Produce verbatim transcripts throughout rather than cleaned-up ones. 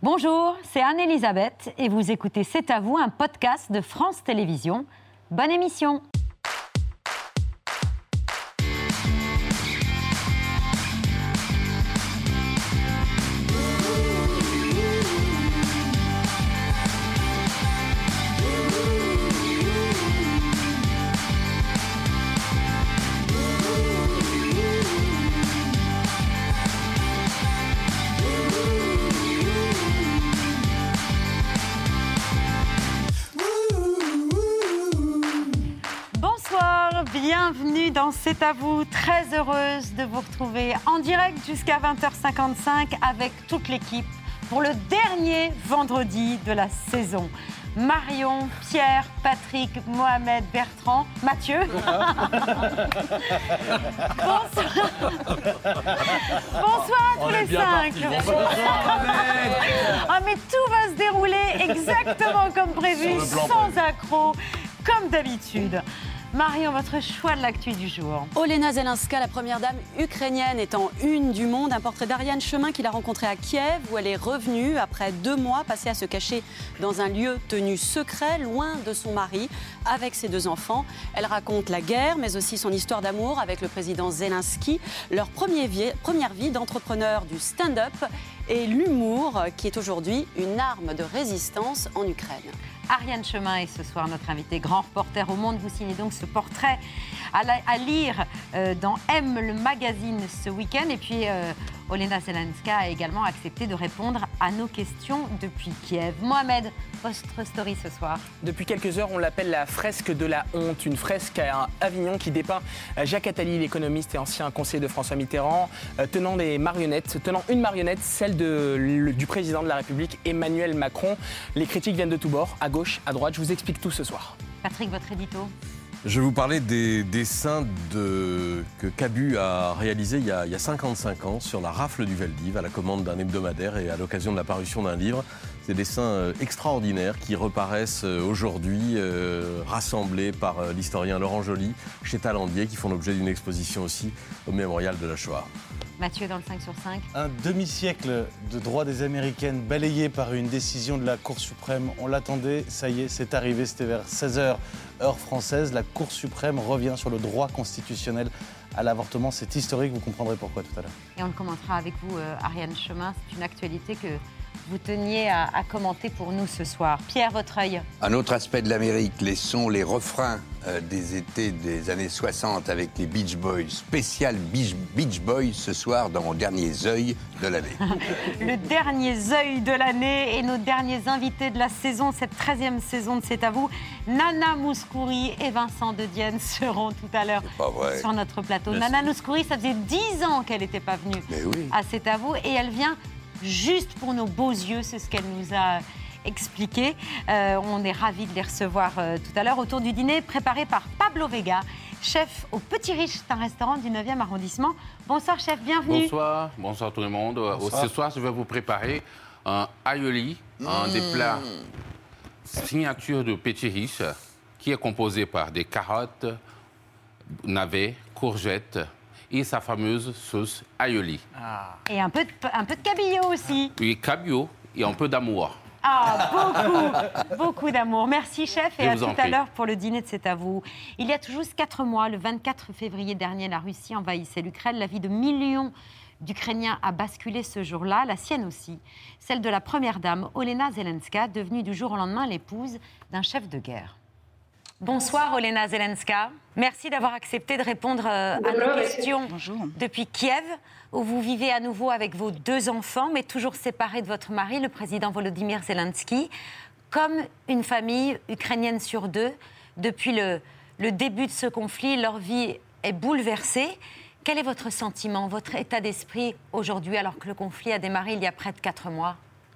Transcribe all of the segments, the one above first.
Bonjour, c'est Anne-Elisabeth et vous écoutez C'est à vous, un podcast de France Télévisions. Bonne émission. Bienvenue dans C'est à vous, très heureuse de vous retrouver en direct jusqu'à vingt heures cinquante-cinq avec toute l'équipe pour le dernier vendredi de la saison. Marion, Pierre, Patrick, Mohamed, Bertrand, Mathieu. Bonsoir. Bonsoir à tous les cinq. Ah mais tout va se dérouler exactement comme prévu, sans accroc, comme d'habitude. Marion, votre choix de l'actu du jour. Olena Zelenska, la première dame ukrainienne, est en une du Monde. Un portrait d'Ariane Chemin qu'il a rencontré à Kiev, où elle est revenue après deux mois passés à se cacher dans un lieu tenu secret, loin de son mari, avec ses deux enfants. Elle raconte la guerre, mais aussi son histoire d'amour avec le président Zelensky, leur premier vie, première vie d'entrepreneur du stand-up et l'humour, qui est aujourd'hui une arme de résistance en Ukraine. Ariane Chemin est ce soir notre invitée, grand reporter au Monde. Vous signez donc ce portrait à, la, à lire euh, dans M, le magazine, ce week-end. Et puis, euh, Olena Zelenska a également accepté de répondre à nos questions depuis Kiev. Mohamed, votre story ce soir. Depuis quelques heures, on l'appelle la fresque de la honte. Une fresque à Avignon qui dépeint Jacques Attali, l'économiste et ancien conseiller de François Mitterrand, euh, tenant des marionnettes, tenant une marionnette, celle de, le, du président de la République, Emmanuel Macron. Les critiques viennent de tous bords, à gauche, à droite. Je vous explique tout ce soir. Patrick, votre édito. Je vais vous parler des dessins de, que Cabu a réalisés il y a, il y a cinquante-cinq ans sur la rafle du Veldiv à la commande d'un hebdomadaire et à l'occasion de la parution d'un livre. Ces dessins extraordinaires qui reparaissent aujourd'hui, euh, rassemblés par euh, l'historien Laurent Joly chez Talandier, qui font l'objet d'une exposition aussi au Mémorial de la Shoah. Mathieu, dans le cinq sur cinq. Un demi-siècle de droit des Américaines balayé par une décision de la Cour suprême. On l'attendait, ça y est, c'est arrivé, c'était vers seize heures, heure française. La Cour suprême revient sur le droit constitutionnel à l'avortement. C'est historique, vous comprendrez pourquoi tout à l'heure. Et on le commentera avec vous, euh, Ariane Chemin. C'est une actualité que vous teniez à, à commenter pour nous ce soir. Pierre, votre œil. Un autre aspect de l'Amérique, les sons, les refrains euh, des étés des années soixante avec les Beach Boys. Spécial Beach, Beach Boys ce soir dans Derniers œils de l'année. Le dernier œil de l'année et nos derniers invités de la saison, cette treizième saison de C'est à vous. Nana Mouskouri et Vincent De Dienne seront tout à l'heure sur notre plateau. Merci. Nana Mouskouri, ça faisait dix ans qu'elle n'était pas venue oui. à C'est à vous et elle vient juste pour nos beaux yeux, c'est ce qu'elle nous a expliqué. Euh, on est ravis de les recevoir euh, tout à l'heure autour du dîner préparé par Pablo Vega, chef au Petit Riche, c'est un restaurant du neuvième arrondissement. Bonsoir chef, bienvenue. Bonsoir, bonsoir tout le monde. Bonsoir. Ce soir, je vais vous préparer un aioli, mmh. un des plats signature de Petit Riche, qui est composé par des carottes, navets, courgettes, et sa fameuse sauce aioli. Ah. Et un peu, de, un peu de cabillaud aussi. Oui, cabillaud et un peu d'amour. Ah, beaucoup, beaucoup d'amour. Merci, chef, et Je à vous tout en à prie. l'heure pour le dîner de C'est à vous. Il y a tout juste quatre mois, le vingt-quatre février dernier, la Russie envahissait l'Ukraine. La vie de millions d'Ukrainiens a basculé ce jour-là, la sienne aussi. Celle de la première dame, Olena Zelenska, devenue du jour au lendemain l'épouse d'un chef de guerre. Bonsoir Olena Zelenska. Merci d'avoir accepté de répondre euh, à nos questions. Bonjour. Depuis Kiev, où vous vivez à nouveau avec vos deux enfants, mais toujours séparés de votre mari, le président Volodymyr Zelensky. Comme une famille ukrainienne sur deux, depuis le, le début de ce conflit, leur vie est bouleversée. Quel est votre sentiment, votre état d'esprit aujourd'hui, alors que le conflit a démarré il y a près de quatre mois ?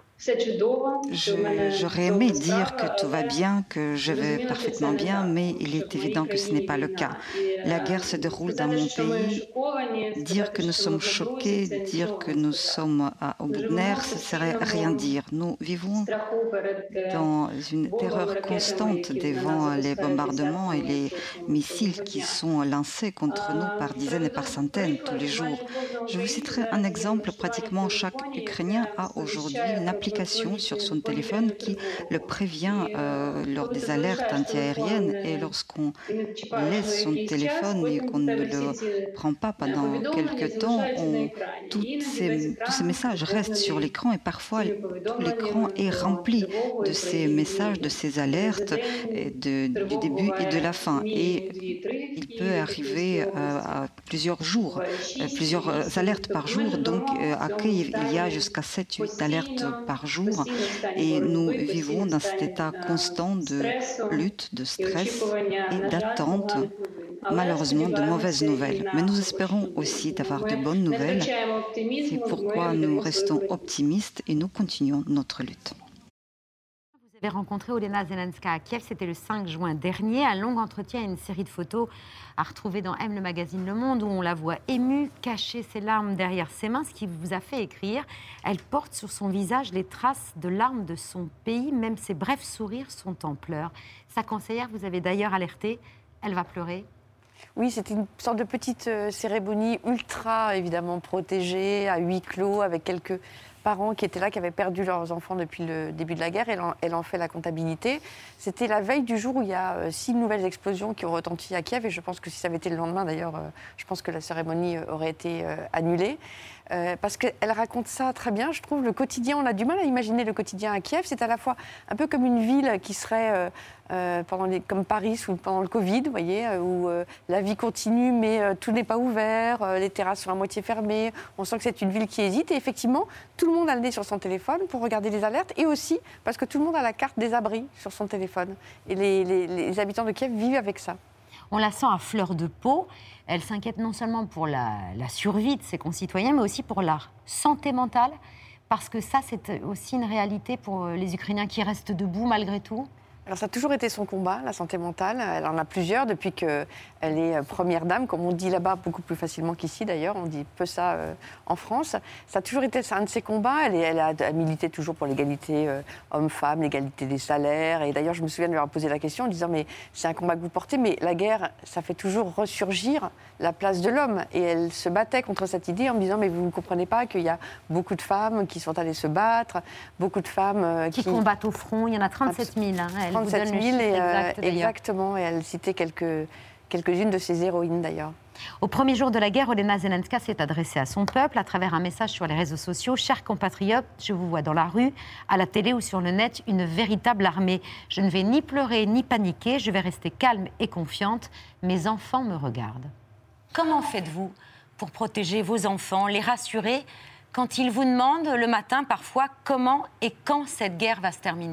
Je- J'aurais aimé dire que tout va bien, que je vais parfaitement bien, mais il est évident que ce n'est pas le cas. La guerre se déroule dans mon pays. Dire que nous sommes choqués, dire que nous sommes à, au bout de nerfs, ce serait rien dire. Nous vivons dans une terreur constante devant les bombardements et les missiles qui sont lancés contre nous par dizaines et par centaines tous les jours. Je vous citerai un exemple. Pratiquement chaque Ukrainien a aujourd'hui une application application sur son téléphone qui le prévient euh, lors des alertes antiaériennes. Et lorsqu'on laisse son téléphone et qu'on ne le prend pas pendant quelques temps, on, toutes ces, tous ces messages restent sur l'écran et parfois tout l'écran est rempli de ces messages, de ces alertes de, du début et de la fin. Et il peut arriver euh, à plusieurs jours, euh, plusieurs alertes par jour. Donc euh, à Kiev, il y a jusqu'à sept huit alertes par jour. Et nous vivons dans cet état constant de lutte, de stress et d'attente, malheureusement, de mauvaises nouvelles. Mais nous espérons aussi d'avoir de bonnes nouvelles. C'est pourquoi nous restons optimistes et nous continuons notre lutte. Vous avez rencontré Olena Zelenska à Kiev, c'était le cinq juin dernier. Un long entretien et une série de photos à retrouver dans M, le magazine Le Monde, où on la voit émue, cacher ses larmes derrière ses mains, ce qui vous a fait écrire. Elle porte sur son visage les traces de larmes de son pays, même ses brefs sourires sont en pleurs. Sa conseillère, vous avez d'ailleurs alerté, elle va pleurer. Oui, c'était une sorte de petite cérémonie ultra, évidemment, protégée, à huis clos, avec quelques parents qui étaient là, qui avaient perdu leurs enfants depuis le début de la guerre. Elle en, elle en fait la comptabilité. C'était la veille du jour où il y a euh, six nouvelles explosions qui ont retenti à Kiev. Et je pense que si ça avait été le lendemain, d'ailleurs, euh, je pense que la cérémonie aurait été euh, annulée. Euh, parce qu'elle raconte ça très bien, je trouve. Le quotidien, on a du mal à imaginer le quotidien à Kiev. C'est à la fois un peu comme une ville qui serait euh, euh, pendant les, comme Paris ou pendant le Covid, vous voyez, euh, où euh, la vie continue, mais euh, tout n'est pas ouvert, euh, les terrasses sont à moitié fermées. On sent que c'est une ville qui hésite. Et effectivement, tout le monde a le nez sur son téléphone pour regarder les alertes, et aussi parce que tout le monde a la carte des abris sur son téléphone. Et les, les, les habitants de Kiev vivent avec ça. On la sent à fleur de peau. Elle s'inquiète non seulement pour la, la survie de ses concitoyens, mais aussi pour leur santé mentale, parce que ça, c'est aussi une réalité pour les Ukrainiens qui restent debout malgré tout. Alors ça a toujours été son combat, la santé mentale. Elle en a plusieurs depuis qu'elle est première dame, comme on dit là-bas, beaucoup plus facilement qu'ici d'ailleurs. On dit peu ça euh, en France. Ça a toujours été un de ses combats. Elle, est, elle a milité toujours pour l'égalité euh, homme-femme, l'égalité des salaires. Et d'ailleurs, je me souviens de lui avoir posé la question en disant « mais c'est un combat que vous portez, mais la guerre, ça fait toujours ressurgir la place de l'homme ». Et elle se battait contre cette idée en me disant « mais vous ne comprenez pas qu'il y a beaucoup de femmes qui sont allées se battre, beaucoup de femmes euh, qui... qui combattent au front ». Il y en a trente-sept mille. Hein, elle trente-sept mille, et, exact, euh, exactement, et elle citait quelques, quelques-unes de ses héroïnes d'ailleurs. Au premier jour de la guerre, Olena Zelenska s'est adressée à son peuple à travers un message sur les réseaux sociaux. « Chers compatriotes, je vous vois dans la rue, à la télé ou sur le net, une véritable armée. Je ne vais ni pleurer ni paniquer, je vais rester calme et confiante. Mes enfants me regardent. » Comment faites-vous pour protéger vos enfants, les rassurer, quand ils vous demandent le matin parfois comment et quand cette guerre va se terminer ?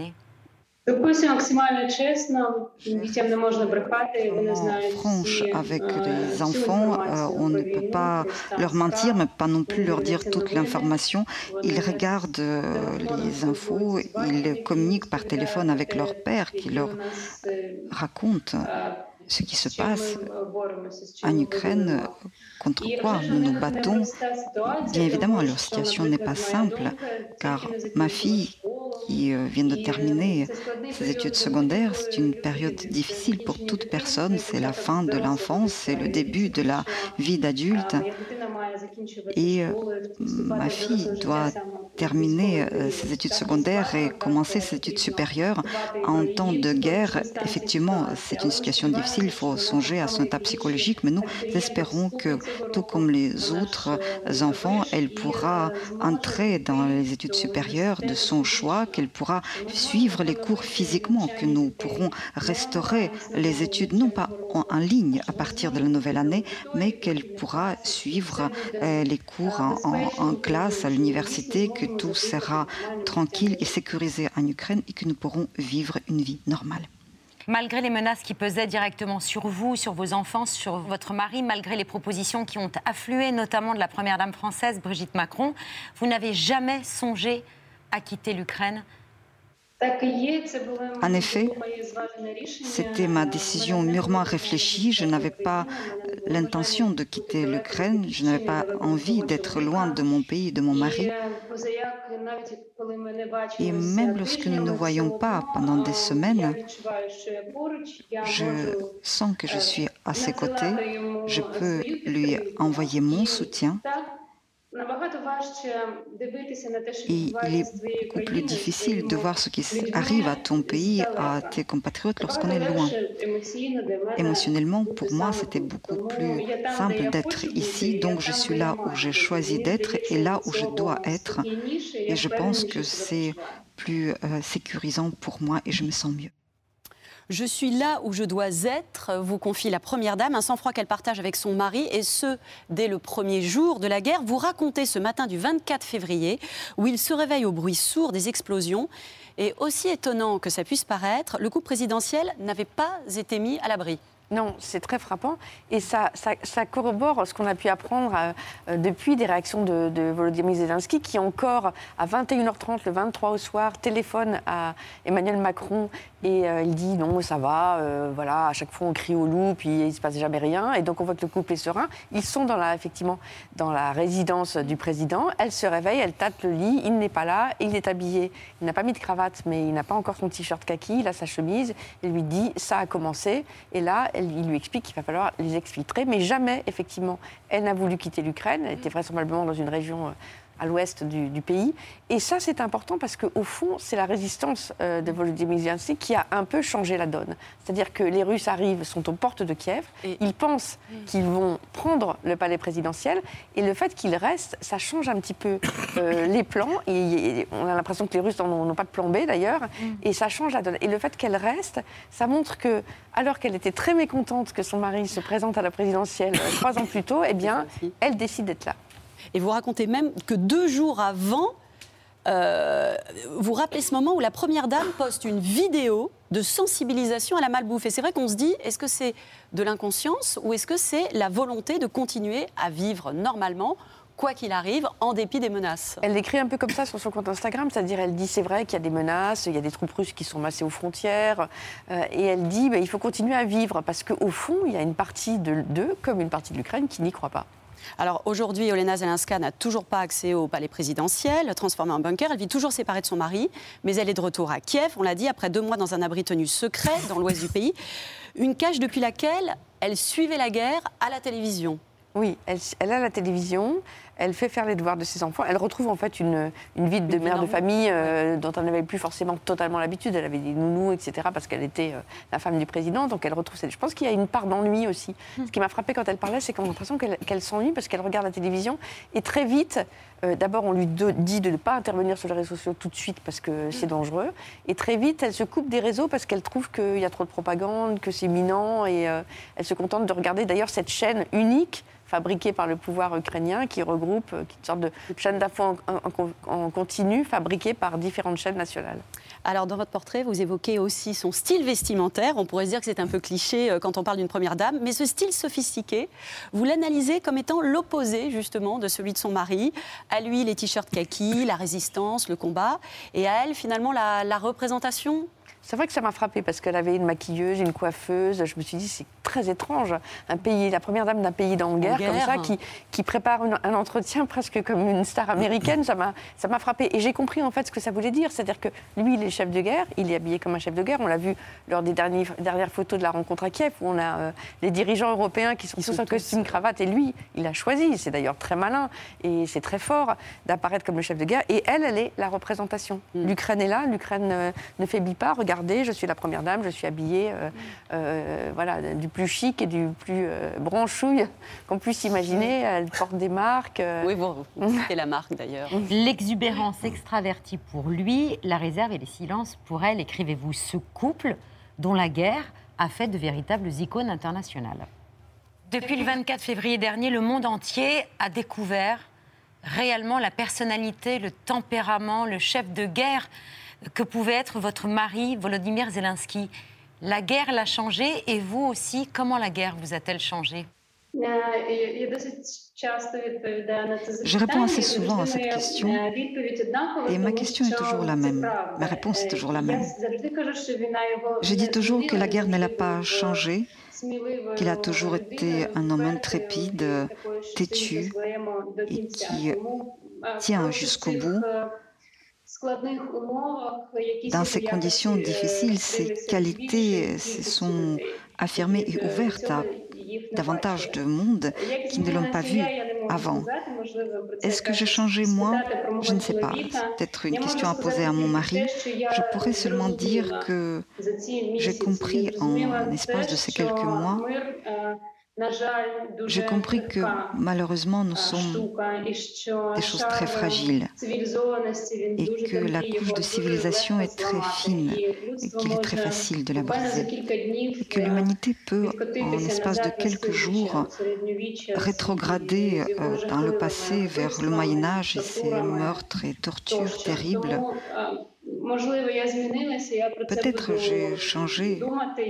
Franche avec les enfants, euh, on ne peut pas leur mentir, mais pas non plus leur dire toute l'information. Ils regardent euh, les infos, ils communiquent par téléphone avec leur père qui leur raconte ce qui se passe en Ukraine, contre quoi nous nous battons. Bien évidemment, leur situation n'est pas simple, car ma fille, qui vient de terminer ses études secondaires, c'est une période difficile pour toute personne. C'est la fin de l'enfance, c'est le début de la vie d'adulte. Et ma fille doit terminer ses études secondaires et commencer ses études supérieures. En temps de guerre, effectivement, c'est une situation difficile. Il faut songer à son état psychologique, mais nous espérons que, tout comme les autres enfants, elle pourra entrer dans les études supérieures de son choix, qu'elle pourra suivre les cours physiquement, que nous pourrons restaurer les études, non pas en, en ligne à partir de la nouvelle année, mais qu'elle pourra suivre euh, les cours en, en, en classe à l'université, que tout sera tranquille et sécurisé en Ukraine et que nous pourrons vivre une vie normale. Malgré les menaces qui pesaient directement sur vous, sur vos enfants, sur votre mari, malgré les propositions qui ont afflué, notamment de la première dame française, Brigitte Macron, vous n'avez jamais songé à quitter l'Ukraine ? En effet, c'était ma décision mûrement réfléchie. Je n'avais pas l'intention de quitter l'Ukraine. Je n'avais pas envie d'être loin de mon pays, de mon mari. Et même lorsque nous ne nous voyons pas pendant des semaines, je sens que je suis à ses côtés. Je peux lui envoyer mon soutien. Et il est beaucoup plus difficile de voir ce qui arrive à ton pays, à tes compatriotes lorsqu'on est loin. Émotionnellement, pour moi, c'était beaucoup plus simple d'être ici, donc je suis là où j'ai choisi d'être et là où je dois être. Et je pense que c'est plus euh, sécurisant pour moi et je me sens mieux. Je suis là où je dois être, vous confie la Première Dame, un sang-froid qu'elle partage avec son mari, et ce, dès le premier jour de la guerre. Vous racontez ce matin du vingt-quatre février, où il se réveille au bruit sourd des explosions. Et aussi étonnant que ça puisse paraître, le couple présidentiel n'avait pas été mis à l'abri. Non, c'est très frappant et ça, ça, ça corrobore ce qu'on a pu apprendre euh, depuis des réactions de, de Volodymyr Zelensky qui encore à vingt et une heures trente le vingt-trois au soir téléphone à Emmanuel Macron et euh, il dit non ça va, euh, voilà à chaque fois on crie au loup puis il ne se passe jamais rien et donc on voit que le couple est serein. Ils sont dans la, effectivement dans la résidence du président, elle se réveille, elle tâte le lit, il n'est pas là, il est habillé, il n'a pas mis de cravate mais il n'a pas encore son t-shirt kaki, il a sa chemise, il lui dit ça a commencé et là il lui explique qu'il va falloir les exfiltrer, mais jamais, effectivement, elle n'a voulu quitter l'Ukraine. Elle était vraisemblablement dans une région à l'ouest du, du pays. Et ça, c'est important parce qu'au fond, c'est la résistance euh, de Volodymyr Zelensky qui a un peu changé la donne. C'est-à-dire que les Russes arrivent, sont aux portes de Kiev, et ils pensent qu'ils vont prendre le palais présidentiel, et le fait qu'ils restent, ça change un petit peu euh, les plans, et, et on a l'impression que les Russes n'ont pas de plan B d'ailleurs, et ça change la donne. Et le fait qu'elle reste, ça montre que, alors qu'elle était très mécontente que son mari se présente à la présidentielle euh, trois ans plus tôt, eh bien, elle décide d'être là. Et vous racontez même que deux jours avant, euh, vous rappelez ce moment où la Première Dame poste une vidéo de sensibilisation à la malbouffe. Et c'est vrai qu'on se dit, est-ce que c'est de l'inconscience ou est-ce que c'est la volonté de continuer à vivre normalement, quoi qu'il arrive, en dépit des menaces? Elle écrit un peu comme ça sur son compte Instagram, c'est-à-dire elle dit c'est vrai qu'il y a des menaces, il y a des troupes russes qui sont massées aux frontières, euh, et elle dit bah, il faut continuer à vivre parce qu'au fond, il y a une partie d'eux, comme une partie de l'Ukraine, qui n'y croit pas. Alors aujourd'hui, Olena Zelenska n'a toujours pas accès au palais présidentiel, transformée en bunker. Elle vit toujours séparée de son mari, mais elle est de retour à Kiev, on l'a dit, après deux mois dans un abri tenu secret dans l'ouest du pays. Une cage depuis laquelle elle suivait la guerre à la télévision. Oui, elle, elle a la télévision, elle fait faire les devoirs de ses enfants. Elle retrouve en fait une, une vie de une mère de famille euh, dont elle n'avait plus forcément totalement l'habitude. Elle avait des nounous, et cetera parce qu'elle était euh, la femme du président. Donc elle retrouve cette... Je pense qu'il y a une part d'ennui aussi. Mmh. Ce qui m'a frappée quand elle parlait, c'est qu'on a l'impression qu'elle, qu'elle s'ennuie parce qu'elle regarde la télévision. Et très vite, euh, d'abord on lui de, dit de ne pas intervenir sur les réseaux sociaux tout de suite parce que c'est dangereux. Et très vite, elle se coupe des réseaux parce qu'elle trouve qu'il y a trop de propagande, que c'est imminent. Et euh, elle se contente de regarder d'ailleurs cette chaîne unique fabriquée par le pouvoir ukrainien, qui regroupe une sorte de chaîne d'infos en, en, en continu, fabriquée par différentes chaînes nationales. Alors, dans votre portrait, vous évoquez aussi son style vestimentaire. On pourrait se dire que c'est un peu cliché quand on parle d'une première dame, mais ce style sophistiqué, vous l'analysez comme étant l'opposé, justement, de celui de son mari. À lui, les t-shirts kaki, la résistance, le combat, et à elle, finalement, la, la représentation. C'est vrai que ça m'a frappée parce qu'elle avait une maquilleuse, une coiffeuse. Je me suis dit, c'est très étrange. Un pays, la première dame d'un pays en guerre, guerre. comme ça, qui, qui prépare une, un entretien presque comme une star américaine, ça m'a, ça m'a frappée. Et j'ai compris en fait ce que ça voulait dire. C'est-à-dire que lui, il est chef de guerre, il est habillé comme un chef de guerre. On l'a vu lors des derniers, dernières photos de la rencontre à Kiev, où on a euh, les dirigeants européens qui sont Ils tous sont en costume, tous... cravate. Et lui, il a choisi. C'est d'ailleurs très malin et c'est très fort d'apparaître comme le chef de guerre. Et elle, elle est la représentation. Mm. L'Ukraine est là, l'Ukraine euh, ne faiblit pas. Regardez, je suis la première dame, je suis habillée euh, euh, voilà, du plus chic et du plus euh, branchouille qu'on puisse imaginer. Elle porte des marques. Euh... Oui, bon, c'est la marque d'ailleurs. L'exubérance extravertie pour lui, la réserve et les silences pour elle. Écrivez-vous ce couple dont la guerre a fait de véritables icônes internationales. Depuis le vingt-quatre février dernier, le monde entier a découvert réellement la personnalité, le tempérament, le chef de guerre que pouvait être votre mari, Volodymyr Zelensky. La guerre l'a changé, et vous aussi, comment la guerre vous a-t-elle changé ? Je réponds assez souvent à cette question, et ma question est toujours la même. Ma réponse est toujours la même. Je dis toujours que la guerre ne l'a pas changé, qu'il a toujours été un homme intrépide, têtu, et qui tient jusqu'au bout. Dans ces conditions difficiles, ces qualités se sont affirmées et ouvertes à davantage de monde qui ne l'ont pas vu avant. Est-ce que j'ai changé moi? Je ne sais pas. C'est peut-être une question à poser à mon mari. Je pourrais seulement dire que j'ai compris en l'espace de ces quelques mois, j'ai compris que malheureusement nous sommes des choses très fragiles et que la couche de civilisation est très fine et qu'il est très facile de la briser. Et que l'humanité peut, en l'espace de quelques jours, rétrograder euh, dans le passé vers le Moyen-Âge et ses meurtres et tortures terribles. Peut-être j'ai changé,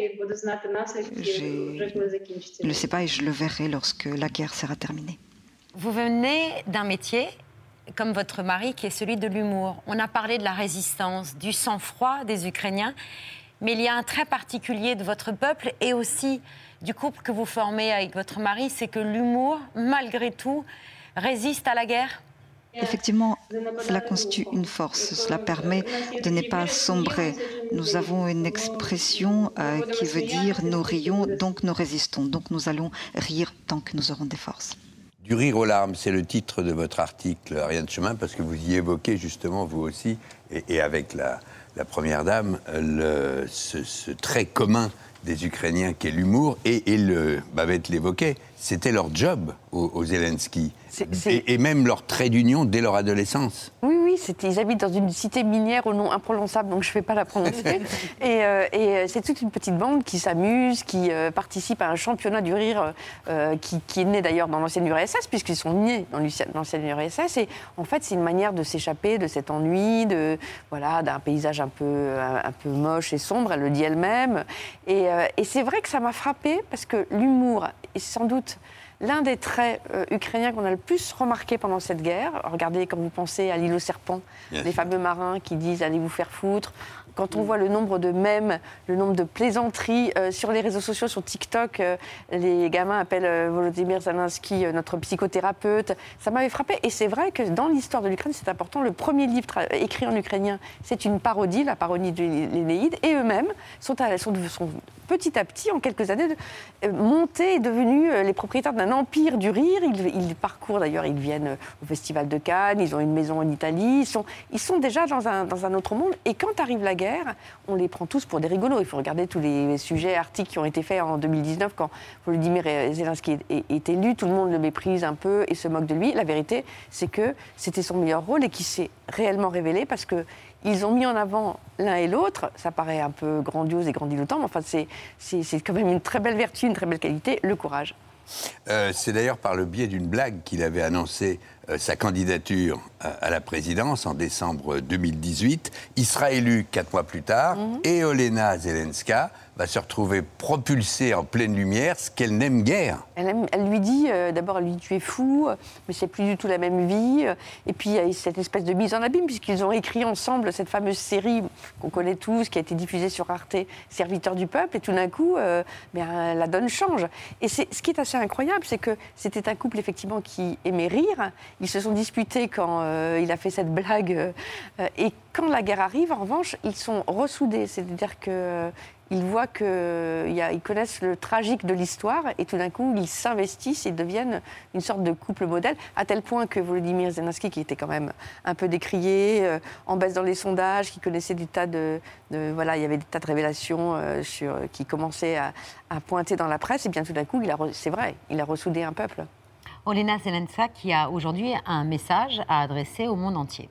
je ne le sais pas et je le verrai lorsque la guerre sera terminée. Vous venez d'un métier, comme votre mari, qui est celui de l'humour. On a parlé de la résistance, du sang-froid des Ukrainiens, mais il y a un trait particulier de votre peuple et aussi du couple que vous formez avec votre mari, c'est que l'humour, malgré tout, résiste à la guerre. Effectivement, cela constitue une force, cela permet de ne pas sombrer. Nous avons une expression euh, qui veut dire « nous rions, donc nous résistons », donc nous allons rire tant que nous aurons des forces. Du rire aux larmes, c'est le titre de votre article, Ariane Chemin, parce que vous y évoquez justement, vous aussi, et, et avec la, la Première Dame, le, ce, ce trait commun des Ukrainiens qui est l'humour, et, et le, Babette l'évoquait, c'était leur job aux, aux Zelensky, c'est, c'est... Et, et même leur trait d'union dès leur adolescence. Oui, oui, c'était, ils habitent dans une cité minière au nom imprononçable, donc je ne vais pas la prononcer. et, euh, et c'est toute une petite bande qui s'amuse, qui euh, participe à un championnat du rire euh, qui, qui est né d'ailleurs dans l'ancienne U R S S, puisqu'ils sont nés dans l'ancienne U R S S. Et en fait, c'est une manière de s'échapper de cet ennui, de, voilà, d'un paysage un peu, un, un peu moche et sombre, elle le dit elle-même. Et, euh, et c'est vrai que ça m'a frappée, parce que l'humour est sans doute l'un des traits euh, ukrainiens qu'on a le plus remarqué pendant cette guerre. Regardez, quand vous pensez à l'île aux serpents, yes. les fameux marins qui disent « allez vous faire foutre ». Quand on voit le nombre de mèmes, le nombre de plaisanteries euh, sur les réseaux sociaux, sur TikTok, euh, les gamins appellent euh, Volodymyr Zelensky euh, notre psychothérapeute. Ça m'avait frappé. Et c'est vrai que dans l'histoire de l'Ukraine, c'est important. Le premier livre tra- écrit en ukrainien, c'est une parodie, la parodie de l'Énéide. Et eux-mêmes sont, à, sont, sont petit à petit, en quelques années, de, euh, montés et devenus euh, les propriétaires d'un empire du rire. Ils, ils parcourent d'ailleurs, ils viennent au Festival de Cannes, ils ont une maison en Italie. Ils sont, ils sont déjà dans un, dans un autre monde. Et quand arrive la guerre, on les prend tous pour des rigolos. Il faut regarder tous les sujets, articles qui ont été faits en deux mille dix-neuf quand Volodymyr Zelensky est, est, est élu. Tout le monde le méprise un peu et se moque de lui. La vérité, c'est que c'était son meilleur rôle et qui s'est réellement révélé parce qu'ils ont mis en avant l'un et l'autre. Ça paraît un peu grandiose et grandiloquent, mais enfin, c'est, c'est, c'est quand même une très belle vertu, une très belle qualité, le courage. Euh, c'est d'ailleurs par le biais d'une blague qu'il avait annoncé euh, sa candidature à, à la présidence en décembre deux mille dix-huit. Il sera élu quatre mois plus tard mm-hmm. et Olena Zelenska va se retrouver propulsée en pleine lumière, ce qu'elle n'aime guère. Elle, aime, elle lui dit, euh, d'abord, elle lui dit « tu es fou, mais c'est plus du tout la même vie ». Et puis, il y a cette espèce de mise en abîme, puisqu'ils ont écrit ensemble cette fameuse série qu'on connaît tous, qui a été diffusée sur Arte, « Serviteurs du peuple ». Et tout d'un coup, euh, bien, la donne change. Et c'est, ce qui est assez incroyable, c'est que c'était un couple, effectivement, qui aimait rire. Ils se sont disputés quand euh, il a fait cette blague. Euh, et quand la guerre arrive, en revanche, ils sont ressoudés. C'est-à-dire que... Euh, Ils voient qu'ils connaissent le tragique de l'histoire et tout d'un coup, ils s'investissent et deviennent une sorte de couple modèle, à tel point que Volodymyr Zelensky, qui était quand même un peu décrié, euh, en baisse dans les sondages, qui connaissait des tas de... de voilà, il y avait des tas de révélations euh, sur, qui commençaient à, à pointer dans la presse, et bien tout d'un coup, il a, c'est vrai, il a ressoudé un peuple. Olena Zelenska qui a aujourd'hui un message à adresser au monde entier.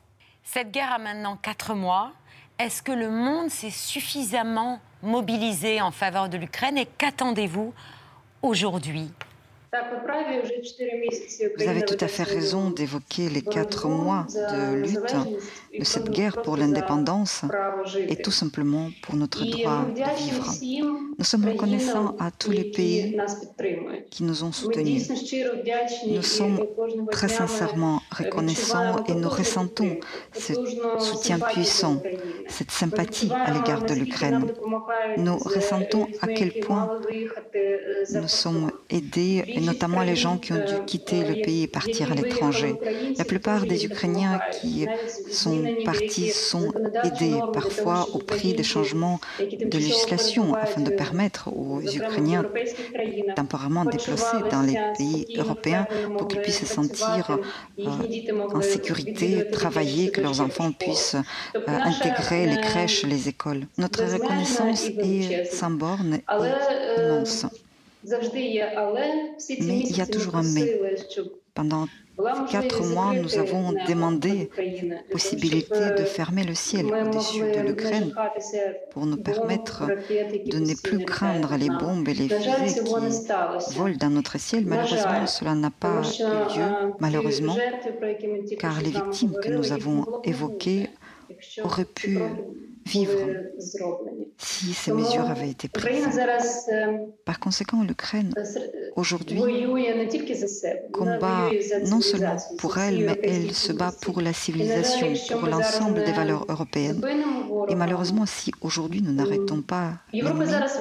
Cette guerre a maintenant quatre mois. Est-ce que le monde s'est suffisamment mobilisé en faveur de l'Ukraine et qu'attendez-vous aujourd'hui ? Vous avez tout à fait raison d'évoquer les quatre mois de lutte de cette guerre pour l'indépendance et tout simplement pour notre droit de vivre. Nous sommes reconnaissants à tous les pays qui nous ont soutenus. Nous sommes très sincèrement reconnaissants et nous ressentons ce soutien puissant, cette sympathie à l'égard de l'Ukraine. Nous ressentons à quel point nous sommes aider notamment les gens qui ont dû quitter le pays et partir à l'étranger. La plupart des Ukrainiens qui sont partis sont aidés, parfois au prix des changements de législation, afin de permettre aux Ukrainiens temporairement déplacés dans les pays européens pour qu'ils puissent se sentir euh, en sécurité, travailler, que leurs enfants puissent euh, intégrer les crèches, les écoles. Notre reconnaissance est sans borne et immense. Mais il y a toujours un mais. Pendant quatre mois, nous avons demandé la possibilité de fermer le ciel au-dessus de l'Ukraine pour nous permettre de ne plus craindre les bombes et les fusées qui volent dans notre ciel. Malheureusement, cela n'a pas eu lieu, malheureusement, car les victimes que nous avons évoquées auraient pu vivre si ces mesures avaient été prises. Par conséquent, l'Ukraine, aujourd'hui, combat non seulement pour elle, mais elle se bat pour la civilisation, pour l'ensemble des valeurs européennes. Et malheureusement, si aujourd'hui nous n'arrêtons pas l'ennemi,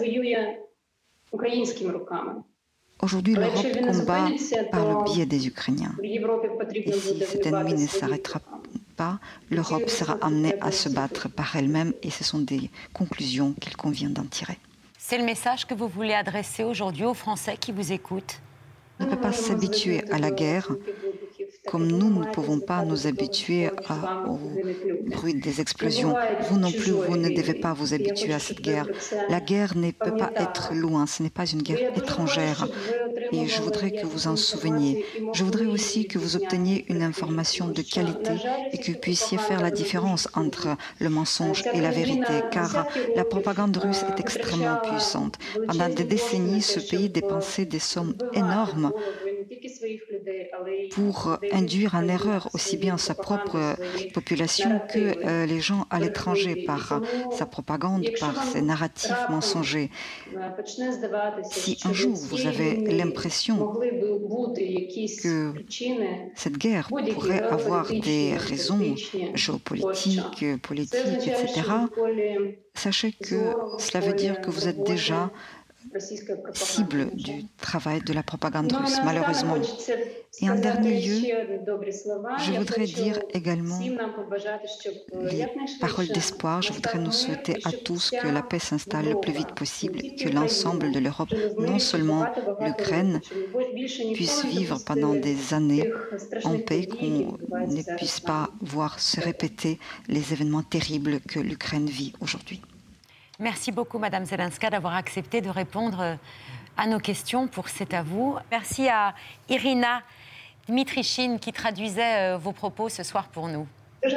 aujourd'hui l'Europe combat par le biais des Ukrainiens. Et si cet ennemi ne s'arrêtera pas, l'Europe sera amenée à se battre par elle-même et ce sont des conclusions qu'il convient d'en tirer. C'est le message que vous voulez adresser aujourd'hui aux Français qui vous écoutent? On ne peut pas s'habituer à la guerre comme nous ne pouvons pas nous habituer à, au bruit des explosions. Vous non plus, vous ne devez pas vous habituer à cette guerre. La guerre ne peut pas être loin, ce n'est pas une guerre étrangère. Et je voudrais que vous en souveniez. Je voudrais aussi que vous obteniez une information de qualité et que vous puissiez faire la différence entre le mensonge et la vérité, car la propagande russe est extrêmement puissante. Pendant des décennies, ce pays dépensait des sommes énormes pour induire en erreur aussi bien sa propre population que euh, les gens à l'étranger par sa propagande, par ses narratifs mensongers. Si un jour vous avez l'impression que cette guerre pourrait avoir des raisons géopolitiques, politiques, et cetera, sachez que cela veut dire que vous êtes déjà cible du travail de la propagande russe, malheureusement. Et en dernier lieu, je voudrais dire également les paroles d'espoir. Je voudrais nous souhaiter à tous que la paix s'installe le plus vite possible, que l'ensemble de l'Europe, non seulement l'Ukraine, puisse vivre pendant des années en paix, qu'on ne puisse pas voir se répéter les événements terribles que l'Ukraine vit aujourd'hui. Merci beaucoup, Madame Zelenska, d'avoir accepté de répondre à nos questions pour C'est à vous. Merci à Irina Dmitrichine qui traduisait vos propos ce soir pour nous.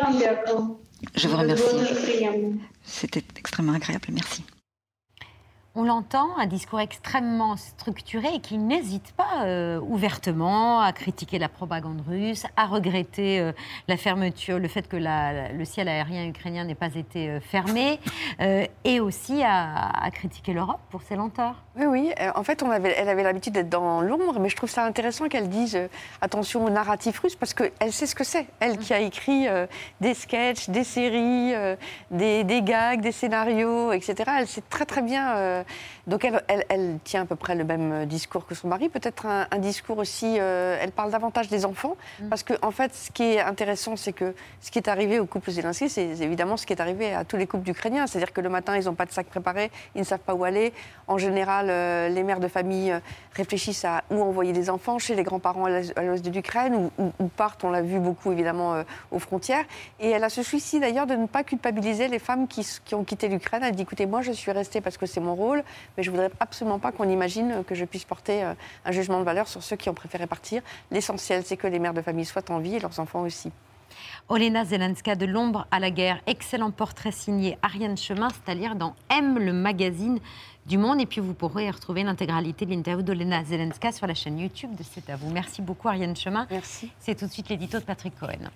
Je vous remercie. C'était extrêmement agréable. Merci. On l'entend, un discours extrêmement structuré et qui n'hésite pas euh, ouvertement à critiquer la propagande russe, à regretter euh, la fermeture, le fait que la, le ciel aérien ukrainien n'ait pas été euh, fermé, euh, et aussi à, à critiquer l'Europe pour ses lenteurs. Oui, oui. En fait, on avait, elle avait l'habitude d'être dans l'ombre, mais je trouve ça intéressant qu'elle dise euh, attention au narratif russe, parce qu'elle sait ce que c'est. Elle qui a écrit euh, des sketchs, des séries, euh, des, des gags, des scénarios, et cetera. Elle sait très très bien... Euh, Donc elle, elle, elle tient à peu près le même discours que son mari, peut-être un, un discours aussi, euh, elle parle davantage des enfants, mmh. parce qu'en en fait, ce qui est intéressant, c'est que ce qui est arrivé au couple Zelensky, c'est évidemment ce qui est arrivé à tous les couples ukrainiens, c'est-à-dire que le matin, ils n'ont pas de sac préparé, ils ne savent pas où aller. En général, euh, les mères de famille euh, réfléchissent à où envoyer des enfants, chez les grands-parents à l'ouest de l'Ukraine, ou, ou, ou partent, on l'a vu beaucoup évidemment, euh, aux frontières. Et elle a ce souci d'ailleurs de ne pas culpabiliser les femmes qui, qui ont quitté l'Ukraine. Elle dit, écoutez, moi je suis restée parce que c'est mon rôle, mais je ne voudrais absolument pas qu'on imagine que je puisse porter un jugement de valeur sur ceux qui ont préféré partir. L'essentiel, c'est que les mères de famille soient en vie et leurs enfants aussi. Olena Zelenska, de l'ombre à la guerre, excellent portrait signé Ariane Chemin, c'est à lire dans M, le magazine du Monde. Et puis vous pourrez retrouver l'intégralité de l'interview d'Olena Zelenska sur la chaîne YouTube de C'est à vous. Merci beaucoup Ariane Chemin. Merci. C'est tout de suite l'édito de Patrick Cohen.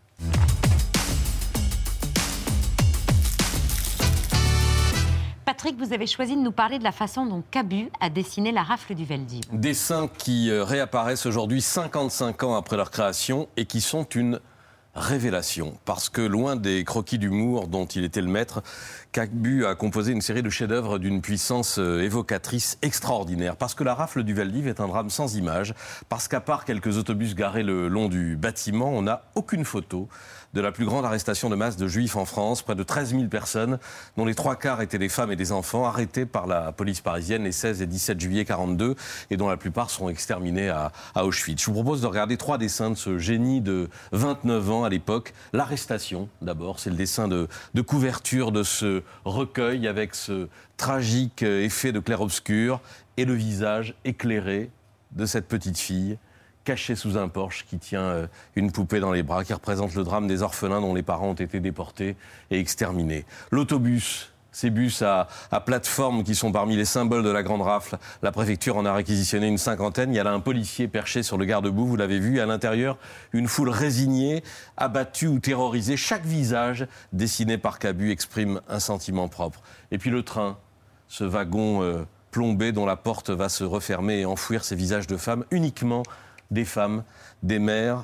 Patrick, vous avez choisi de nous parler de la façon dont Cabu a dessiné la rafle du Veldiv. Dessins qui réapparaissent aujourd'hui cinquante-cinq ans après leur création et qui sont une révélation. Parce que loin des croquis d'humour dont il était le maître, Cabu a composé une série de chefs-d'œuvre d'une puissance évocatrice extraordinaire. Parce que la rafle du Veldiv est un drame sans image. Parce qu'à part quelques autobus garés le long du bâtiment, on n'a aucune photo de la plus grande arrestation de masse de juifs en France. Près de treize mille personnes, dont les trois quarts étaient des femmes et des enfants, arrêtés par la police parisienne les seize et dix-sept juillet quarante-deux et dont la plupart seront exterminés à, à Auschwitz. Je vous propose de regarder trois dessins de ce génie de vingt-neuf ans à l'époque. L'arrestation, d'abord, c'est le dessin de, de couverture de ce recueil avec ce tragique effet de clair-obscur et le visage éclairé de cette petite fille cachée sous un porche qui tient une poupée dans les bras, qui représente le drame des orphelins dont les parents ont été déportés et exterminés. L'autobus, ces bus à, à plateforme qui sont parmi les symboles de la Grande Rafle, la préfecture en a réquisitionné une cinquantaine. Il y a là un policier perché sur le garde-boue, vous l'avez vu, à l'intérieur, une foule résignée, abattue ou terrorisée. Chaque visage dessiné par Cabu exprime un sentiment propre. Et puis le train, ce wagon euh, plombé dont la porte va se refermer et enfouir ces visages de femmes, uniquement des femmes, des mères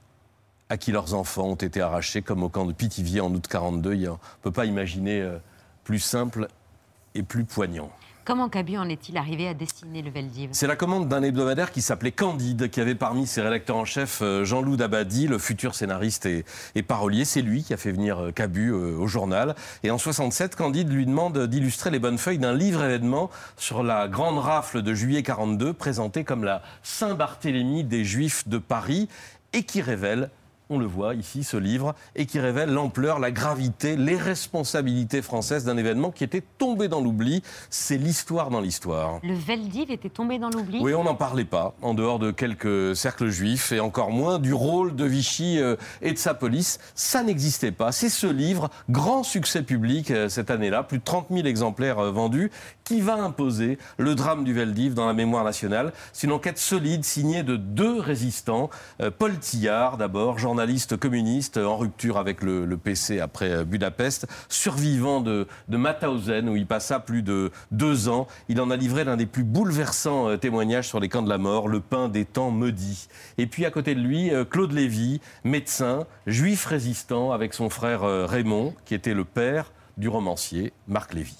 à qui leurs enfants ont été arrachés, comme au camp de Pithiviers en août quarante-deux. On ne peut pas imaginer euh, plus simple et plus poignant. Comment Cabu en est-il arrivé à dessiner le Veldiv ? C'est la commande d'un hebdomadaire qui s'appelait Candide, qui avait parmi ses rédacteurs en chef Jean-Loup Dabadi, le futur scénariste et, et parolier. C'est lui qui a fait venir Cabu euh, au journal. Et en soixante-sept, Candide lui demande d'illustrer les bonnes feuilles d'un livre-événement sur la grande rafle de juillet quarante-deux, présentée comme la Saint-Barthélemy des Juifs de Paris, et qui révèle, on le voit ici, ce livre, et qui révèle l'ampleur, la gravité, les responsabilités françaises d'un événement qui était tombé dans l'oubli. C'est l'histoire dans l'histoire. Le Veldiv était tombé dans l'oubli ? Oui, on n'en parlait pas, en dehors de quelques cercles juifs, et encore moins du rôle de Vichy euh, et de sa police. Ça n'existait pas. C'est ce livre, grand succès public euh, cette année-là, plus de trente mille exemplaires euh, vendus, qui va imposer le drame du Veldiv dans la mémoire nationale. C'est une enquête solide, signée de deux résistants. Euh, Paul Tillard, d'abord, journaliste communiste en rupture avec le, le P C après Budapest, survivant de, de Mauthausen où il passa plus de deux ans. Il en a livré l'un des plus bouleversants témoignages sur les camps de la mort, le pain des temps maudits. Et puis à côté de lui, Claude Lévy, médecin, juif résistant avec son frère Raymond, qui était le père du romancier Marc Lévy.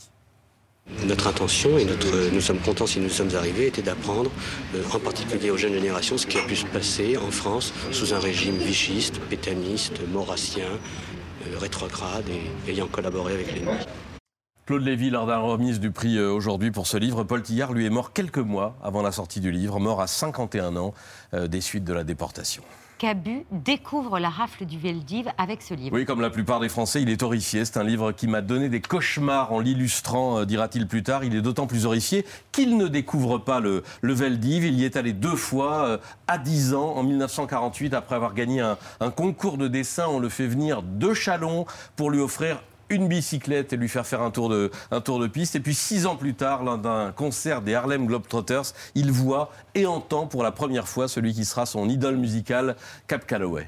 Notre intention, et notre, nous sommes contents si nous sommes arrivés, était d'apprendre, euh, en particulier aux jeunes générations, ce qui a pu se passer en France sous un régime vichiste, pétainiste, maurassien, euh, rétrograde et ayant collaboré avec l'ennemi. Claude Lévy, lors de la remise du prix euh, aujourd'hui pour ce livre, Paul Tillard, lui, est mort quelques mois avant la sortie du livre, mort à cinquante et un ans euh, des suites de la déportation. Cabu découvre la rafle du Veldiv avec ce livre. Oui, comme la plupart des Français, il est horrifié. C'est un livre qui m'a donné des cauchemars en l'illustrant, euh, dira-t-il plus tard. Il est d'autant plus horrifié qu'il ne découvre pas le, le Veldiv. Il y est allé deux fois, euh, à dix ans, en mille neuf cent quarante-huit, après avoir gagné un, un concours de dessin. On le fait venir de Châlons pour lui offrir une bicyclette et lui faire faire un tour de, un tour de piste. Et puis six ans plus tard, lors d'un concert des Harlem Globetrotters, il voit et entend pour la première fois celui qui sera son idole musicale, Cab Calloway.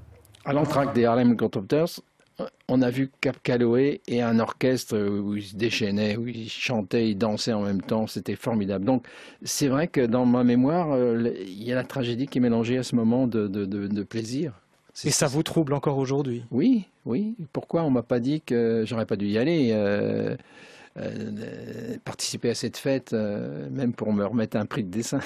À l'entracte des Harlem Globetrotters, on a vu Cab Calloway et un orchestre où il se déchaînait, où il chantait, il dansait en même temps. C'était formidable. Donc c'est vrai que dans ma mémoire, il y a la tragédie qui est mélangée à ce moment de, de, de, de plaisir. Et ça vous trouble encore aujourd'hui ? Oui, oui. Pourquoi on m'a pas dit que j'aurais pas dû y aller, euh, euh, participer à cette fête, euh, même pour me remettre un prix de dessin.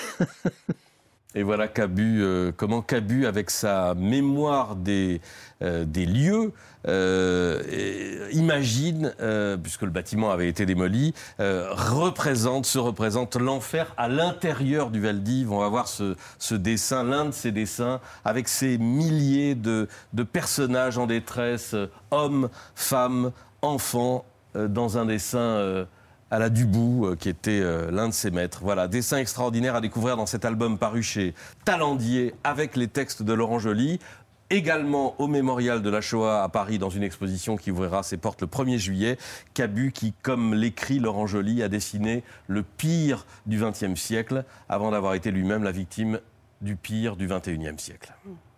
Et voilà Cabu, euh, comment Cabu, avec sa mémoire des, euh, des lieux, euh, et, imagine, euh, puisque le bâtiment avait été démoli, euh, représente, se représente l'enfer à l'intérieur du Veldiv. On va voir ce, ce dessin, l'un de ces dessins, avec ces milliers de, de personnages en détresse, euh, hommes, femmes, enfants, euh, dans un dessin... Euh, à la Dubout, euh, qui était euh, l'un de ses maîtres. Voilà, dessin extraordinaire à découvrir dans cet album paru chez Talendier, avec les textes de Laurent Joly, également au Mémorial de la Shoah à Paris, dans une exposition qui ouvrira ses portes le premier juillet. Cabu, qui, comme l'écrit Laurent Joly, a dessiné le pire du vingtième siècle, avant d'avoir été lui-même la victime du pire du vingt et unième siècle.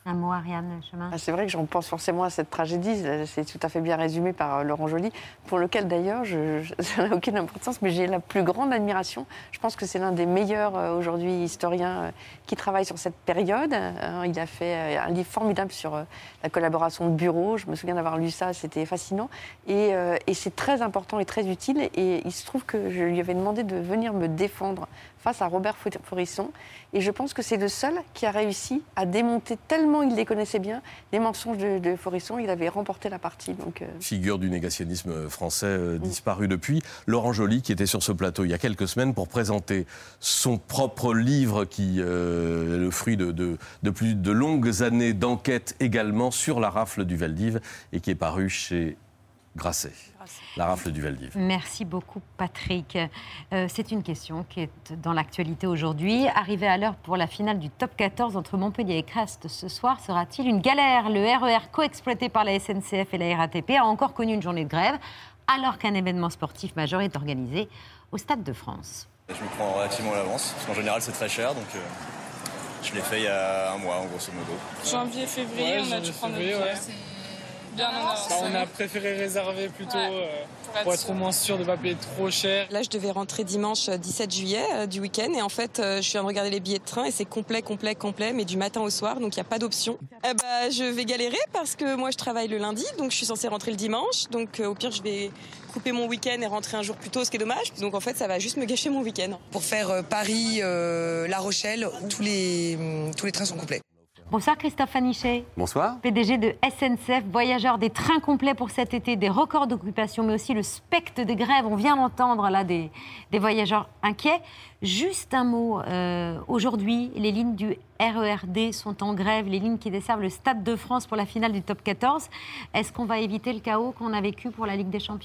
Un mot, Ariane Chemin. C'est vrai que j'en pense forcément à cette tragédie, c'est tout à fait bien résumé par Laurent Joly, pour lequel d'ailleurs, je, je, ça n'a aucune importance, mais j'ai la plus grande admiration. Je pense que c'est l'un des meilleurs euh, aujourd'hui historiens euh, qui travaille sur cette période. Euh, il a fait euh, un livre formidable sur euh, la collaboration de bureau. Je me souviens d'avoir lu ça, c'était fascinant. Et, euh, et c'est très important et très utile. Et il se trouve que je lui avais demandé de venir me défendre face à Robert Faurisson. Et je pense que c'est le seul qui a réussi à démonter, tellement il les connaissait bien, les mensonges de, de Faurisson. Il avait remporté la partie. Donc, euh... Figure du négationnisme français euh, disparu mmh. depuis. Laurent Joly, qui était sur ce plateau il y a quelques semaines pour présenter son propre livre, qui euh, est le fruit de, de, de plus de longues années d'enquête également sur la rafle du Veldiv et qui est paru chez Grasset. La rafle du Veldiv. Merci beaucoup, Patrick. Euh, c'est une question qui est dans l'actualité aujourd'hui. Arrivé à l'heure pour la finale du top quatorze entre Montpellier et Crest ce soir, sera-t-il une galère? Le R E R co-exploité par la S N C F et la R A T P a encore connu une journée de grève, alors qu'un événement sportif majeur est organisé au Stade de France. Je me prends relativement à l'avance, parce qu'en général c'est très cher, donc euh, je l'ai fait il y a un mois, en grosso modo. Janvier, février, ouais, on a dû prendre notre ouais. Bien en avance. Bah, on a préféré réserver plutôt ouais, euh, pour, être, pour être au moins sûr de ne pas payer trop cher. Là, je devais rentrer dimanche dix-sept juillet euh, du week-end et en fait, euh, je suis en train de regarder les billets de train et c'est complet, complet, complet, mais du matin au soir, donc il n'y a pas d'option. Euh, bah, je vais galérer parce que moi, je travaille le lundi, donc je suis censée rentrer le dimanche. Donc euh, au pire, je vais couper mon week-end et rentrer un jour plus tôt, ce qui est dommage. Donc en fait, ça va juste me gâcher mon week-end. Pour faire euh, Paris, euh, La Rochelle, tous les, euh, tous les trains sont complets. Bonsoir Christophe Anichet. Bonsoir. P D G de S N C F, voyageurs, des trains complets pour cet été, des records d'occupation, mais aussi le spectre des grèves. On vient d'entendre là des, des voyageurs inquiets. Juste un mot, euh, aujourd'hui, les lignes du R E R D sont en grève, les lignes qui desservent le Stade de France pour la finale du top quatorze. Est-ce qu'on va éviter le chaos qu'on a vécu pour la Ligue des Champions ?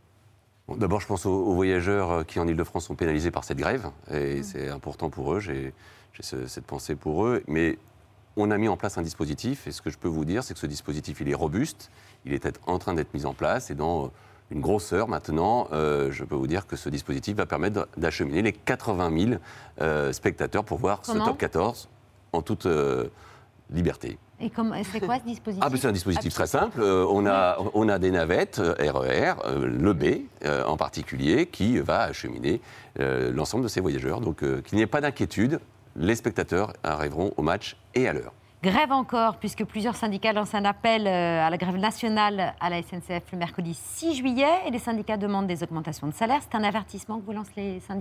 Bon, d'abord, je pense aux, aux voyageurs qui, en Ile-de-France, sont pénalisés par cette grève. Et mmh. c'est important pour eux, j'ai, j'ai ce, cette pensée pour eux. Mais on a mis en place un dispositif, et ce que je peux vous dire, c'est que ce dispositif, il est robuste, il est en train d'être mis en place, et dans une grosse heure maintenant, euh, je peux vous dire que ce dispositif va permettre d'acheminer les quatre-vingt mille euh, spectateurs pour voir Comment ce top quatorze en toute euh, liberté. Et comme, c'est quoi ce dispositif ? Ah, ben c'est un dispositif très simple. Euh, on, a, on a des navettes euh, R E R, euh, le B euh, en particulier, qui va acheminer euh, l'ensemble de ces voyageurs. Donc euh, qu'il n'y ait pas d'inquiétude. Les spectateurs arriveront au match et à l'heure. Grève encore, puisque plusieurs syndicats lancent un appel à la grève nationale à la S N C F le mercredi six juillet et les syndicats demandent des augmentations de salaire. C'est un avertissement que vous lancent les syndicats ?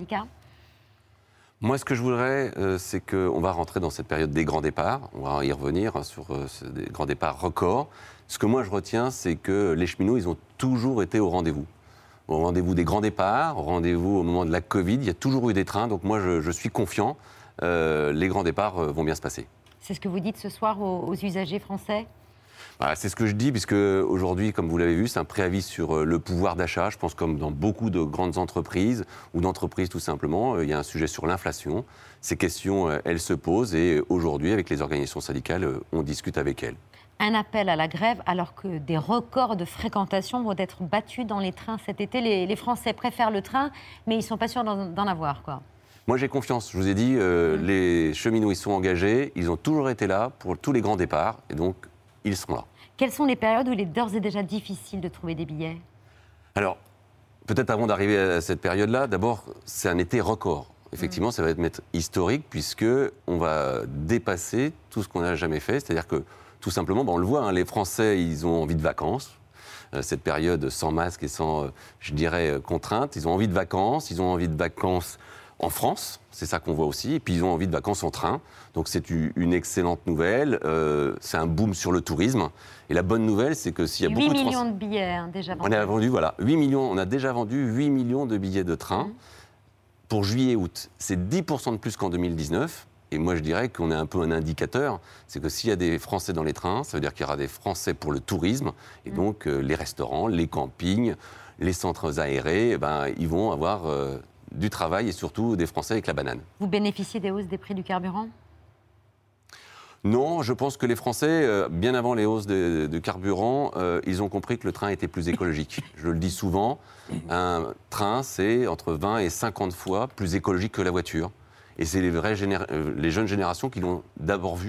Moi, ce que je voudrais, euh, c'est qu'on va rentrer dans cette période des grands départs. On va y revenir hein, sur euh, des grands départs records. Ce que moi, je retiens, c'est que les cheminots, ils ont toujours été au rendez-vous. Au rendez-vous des grands départs, au rendez-vous au moment de la Covid. Il y a toujours eu des trains, donc moi, je, je suis confiant. Euh, les grands départs euh, vont bien se passer. C'est ce que vous dites ce soir aux, aux usagers français ? Voilà, c'est ce que je dis, puisque aujourd'hui, comme vous l'avez vu, c'est un préavis sur euh, le pouvoir d'achat. Je pense comme dans beaucoup de grandes entreprises, ou d'entreprises tout simplement, euh, il y a un sujet sur l'inflation. Ces questions, euh, elles se posent, et aujourd'hui, avec les organisations syndicales, euh, on discute avec elles. Un appel à la grève, alors que des records de fréquentation vont être battus dans les trains cet été. Les, les Français préfèrent le train, mais ils ne sont pas sûrs d'en, d'en avoir, quoi. Moi, j'ai confiance. Je vous ai dit, euh, mmh. les cheminots, ils sont engagés. Ils ont toujours été là pour tous les grands départs. Et donc, ils seront là. Quelles sont les périodes où il est d'ores et déjà difficile de trouver des billets ? Alors, peut-être avant d'arriver à cette période-là, d'abord, c'est un été record. Effectivement, mmh. ça va être historique, puisqu'on va dépasser tout ce qu'on n'a jamais fait. C'est-à-dire que, tout simplement, ben, on le voit, hein, les Français, ils ont envie de vacances. Euh, cette période sans masque et sans, euh, je dirais, contrainte. Ils ont envie de vacances. Ils ont envie de vacances en France, c'est ça qu'on voit aussi, et puis ils ont envie de vacances en train. Donc c'est une excellente nouvelle, euh, c'est un boom sur le tourisme. Et la bonne nouvelle, c'est que s'il y a beaucoup de Français... huit millions de billets hein, déjà vendus. On a vendu, voilà, huit millions, on a déjà vendu huit millions de billets de train mmh. pour juillet et août. C'est dix pour cent de plus qu'en deux mille dix-neuf. Et moi, je dirais qu'on est un peu un indicateur. C'est que s'il y a des Français dans les trains, ça veut dire qu'il y aura des Français pour le tourisme. Et mmh. donc, euh, les restaurants, les campings, les centres aérés, eh ben, ils vont avoir... Euh, du travail et surtout des Français avec la banane. Vous bénéficiez des hausses des prix du carburant ? Non, je pense que les Français, euh, bien avant les hausses de, de carburant, euh, ils ont compris que le train était plus écologique. Je le dis souvent, un train, c'est entre vingt et cinquante fois plus écologique que la voiture. Et c'est les, vraies généra- euh, les jeunes générations qui l'ont d'abord vu,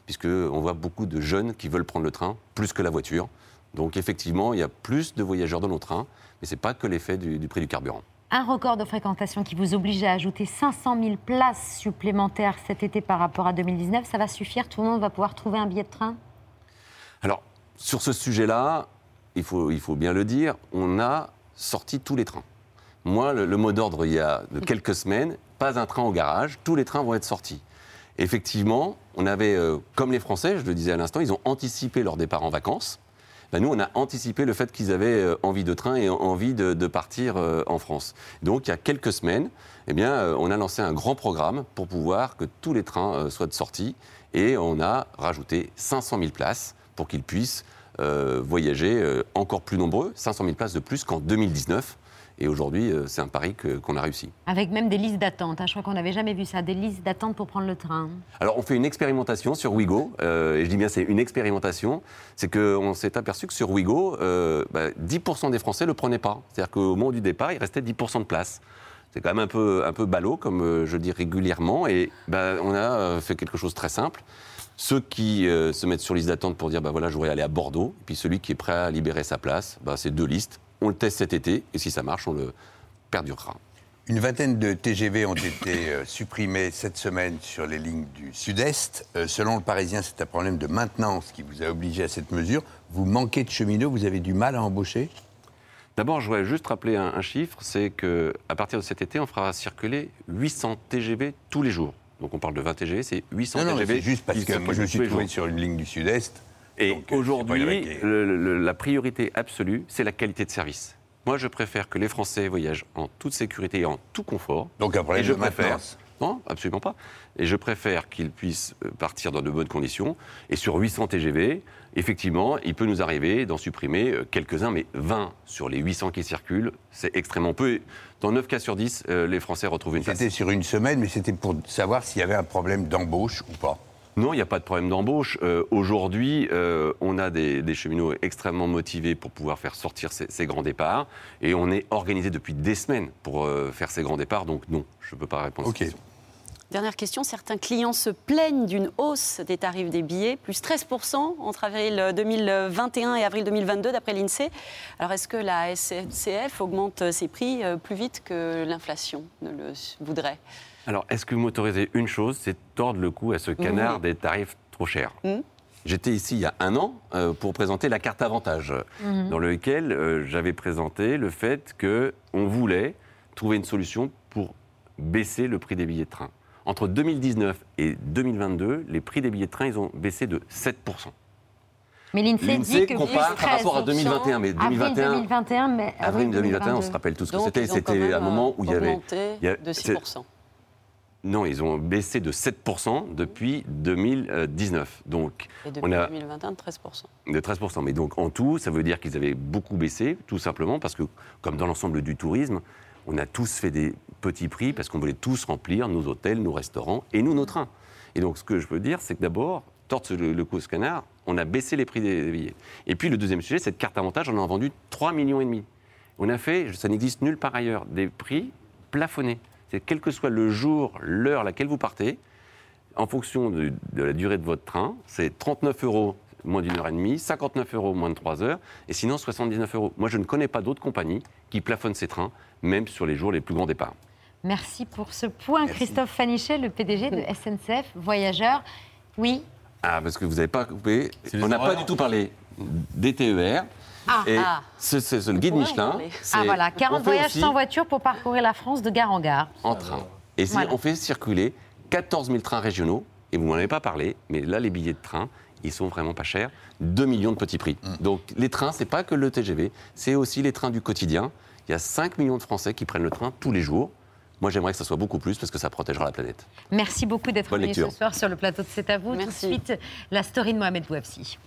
puisqu'on voit beaucoup de jeunes qui veulent prendre le train plus que la voiture. Donc effectivement, il y a plus de voyageurs dans nos trains, mais ce n'est pas que l'effet du, du prix du carburant. Un record de fréquentation qui vous oblige à ajouter cinq cent mille places supplémentaires cet été par rapport à deux mille dix-neuf, ça va suffire? Tout le monde va pouvoir trouver un billet de train? Alors, sur ce sujet-là, il faut, il faut bien le dire, on a sorti tous les trains. Moi, le, le mot d'ordre il y a de quelques semaines, pas un train au garage, tous les trains vont être sortis. Effectivement, on avait, euh, comme les Français, je le disais à l'instant, ils ont anticipé leur départ en vacances. Ben nous, on a anticipé le fait qu'ils avaient euh, envie de train et envie de, de partir euh, en France. Donc, il y a quelques semaines, eh bien, euh, on a lancé un grand programme pour pouvoir que tous les trains euh, soient sortis. Et on a rajouté cinq cent mille places pour qu'ils puissent euh, voyager euh, encore plus nombreux. cinq cent mille places de plus qu'en deux mille dix-neuf. Et aujourd'hui, euh, c'est un pari que, qu'on a réussi. Avec même des listes d'attente. Hein. Je crois qu'on n'avait jamais vu ça, des listes d'attente pour prendre le train. Alors, on fait une expérimentation sur Ouigo. Euh, et je dis bien, c'est une expérimentation. C'est qu'on s'est aperçu que sur Ouigo, euh, bah, dix pour cent des Français ne le prenaient pas. C'est-à-dire qu'au moment du départ, il restait dix pour cent de place. C'est quand même un peu, un peu ballot, comme euh, je dis régulièrement. Et bah, on a euh, fait quelque chose de très simple. Ceux qui euh, se mettent sur liste d'attente pour dire bah, voilà, je voudrais aller à Bordeaux. Et puis celui qui est prêt à libérer sa place, bah, c'est deux listes. On le teste cet été, et si ça marche, on le perdurera. Une vingtaine de T G V ont été euh, supprimés cette semaine sur les lignes du Sud-Est. Euh, selon le Parisien, c'est un problème de maintenance qui vous a obligé à cette mesure. Vous manquez de cheminots, vous avez du mal à embaucher? D'abord, je voudrais juste rappeler un, un chiffre, c'est qu'à partir de cet été, on fera circuler huit cents T G V tous les jours. Donc on parle de vingt T G V, c'est huit cents non, T G V. Non, c'est juste parce que moi je me suis trouvé sur une ligne du Sud-Est. Et donc, aujourd'hui, le, le, la priorité absolue, c'est la qualité de service. Moi, je préfère que les Français voyagent en toute sécurité et en tout confort. Donc un problème et je de préfère, maintenance. Non, absolument pas. Et je préfère qu'ils puissent partir dans de bonnes conditions. Et sur huit cents T G V, effectivement, il peut nous arriver d'en supprimer quelques-uns, mais vingt sur les huit cents qui circulent, c'est extrêmement peu. Dans neuf cas sur dix, les Français retrouvent une place. C'était sur une semaine, mais c'était pour savoir s'il y avait un problème d'embauche ou pas. Non, il n'y a pas de problème d'embauche. Euh, aujourd'hui, euh, on a des, des cheminots extrêmement motivés pour pouvoir faire sortir ces, ces grands départs. Et on est organisé depuis des semaines pour euh, faire ces grands départs. Donc non, je ne peux pas répondre okay. à cette question. Dernière question, certains clients se plaignent d'une hausse des tarifs des billets, plus treize pour cent entre avril deux mille vingt et un et avril deux mille vingt-deux, d'après l'INSEE. Alors est-ce que la S N C F augmente ses prix plus vite que l'inflation ne le voudrait ? Alors, est-ce que vous m'autorisez une chose, c'est tordre le cou à ce canard mmh. des tarifs trop chers. mmh. J'étais ici il y a un an euh, pour présenter la carte avantage, mmh. dans lequel euh, j'avais présenté le fait qu'on voulait trouver une solution pour baisser le prix des billets de train. Entre deux mille dix-neuf et deux mille vingt-deux, les prix des billets de train, ils ont baissé de sept pour cent. Mais l'INSEE dit que compare par rapport à deux mille vingt et un, mais deux mille vingt et un, avril deux mille vingt et un, mais avril deux mille vingt et un, on se rappelle tous ce que Donc, c'était. C'était un moment où il y avait il y a, de six pour cent. Non, ils ont baissé de sept pour cent depuis deux mille dix-neuf. Donc, et depuis on a deux mille vingt et un, de treize pour cent. De treize pour cent. Mais donc, en tout, ça veut dire qu'ils avaient beaucoup baissé, tout simplement parce que, comme dans l'ensemble du tourisme, on a tous fait des petits prix parce qu'on voulait tous remplir nos hôtels, nos restaurants et nous, nos trains. Et donc, ce que je veux dire, c'est que d'abord, tordre le, le cou au canard, on a baissé les prix des, des billets. Et puis, le deuxième sujet, cette carte avantage, on en a vendu trois virgule cinq millions. On a fait, ça n'existe nulle part ailleurs, des prix plafonnés. C'est quel que soit le jour, l'heure à laquelle vous partez, en fonction de, de la durée de votre train, c'est trente-neuf euros moins d'une heure et demie, cinquante-neuf euros moins de trois heures, et sinon soixante-dix-neuf euros. Moi, je ne connais pas d'autres compagnies qui plafonnent ces trains, même sur les jours les plus grands départs. Merci pour ce point. Merci. Christophe Fanichet, le P D G de S N C F Voyageurs. Oui. Ah, parce que vous n'avez pas coupé. On n'a pas du tout parlé des T E R. Ah, et ah. C'est, c'est, c'est le guide Michelin. Ah voilà, quarante voyages sans voiture pour parcourir la France de gare en gare. En train. Et voilà. On fait circuler quatorze mille trains régionaux, et vous m'en avez pas parlé, mais là, les billets de train, ils sont vraiment pas chers. deux millions de petits prix. Mmh. Donc les trains, c'est pas que le T G V, c'est aussi les trains du quotidien. Il y a cinq millions de Français qui prennent le train tous les jours. Moi, j'aimerais que ça soit beaucoup plus parce que ça protégera la planète. Merci beaucoup d'être Bonne venu lecture. ce soir sur le plateau de C'est à vous. Merci. Tout de suite, la story de Mohamed Bouafsi.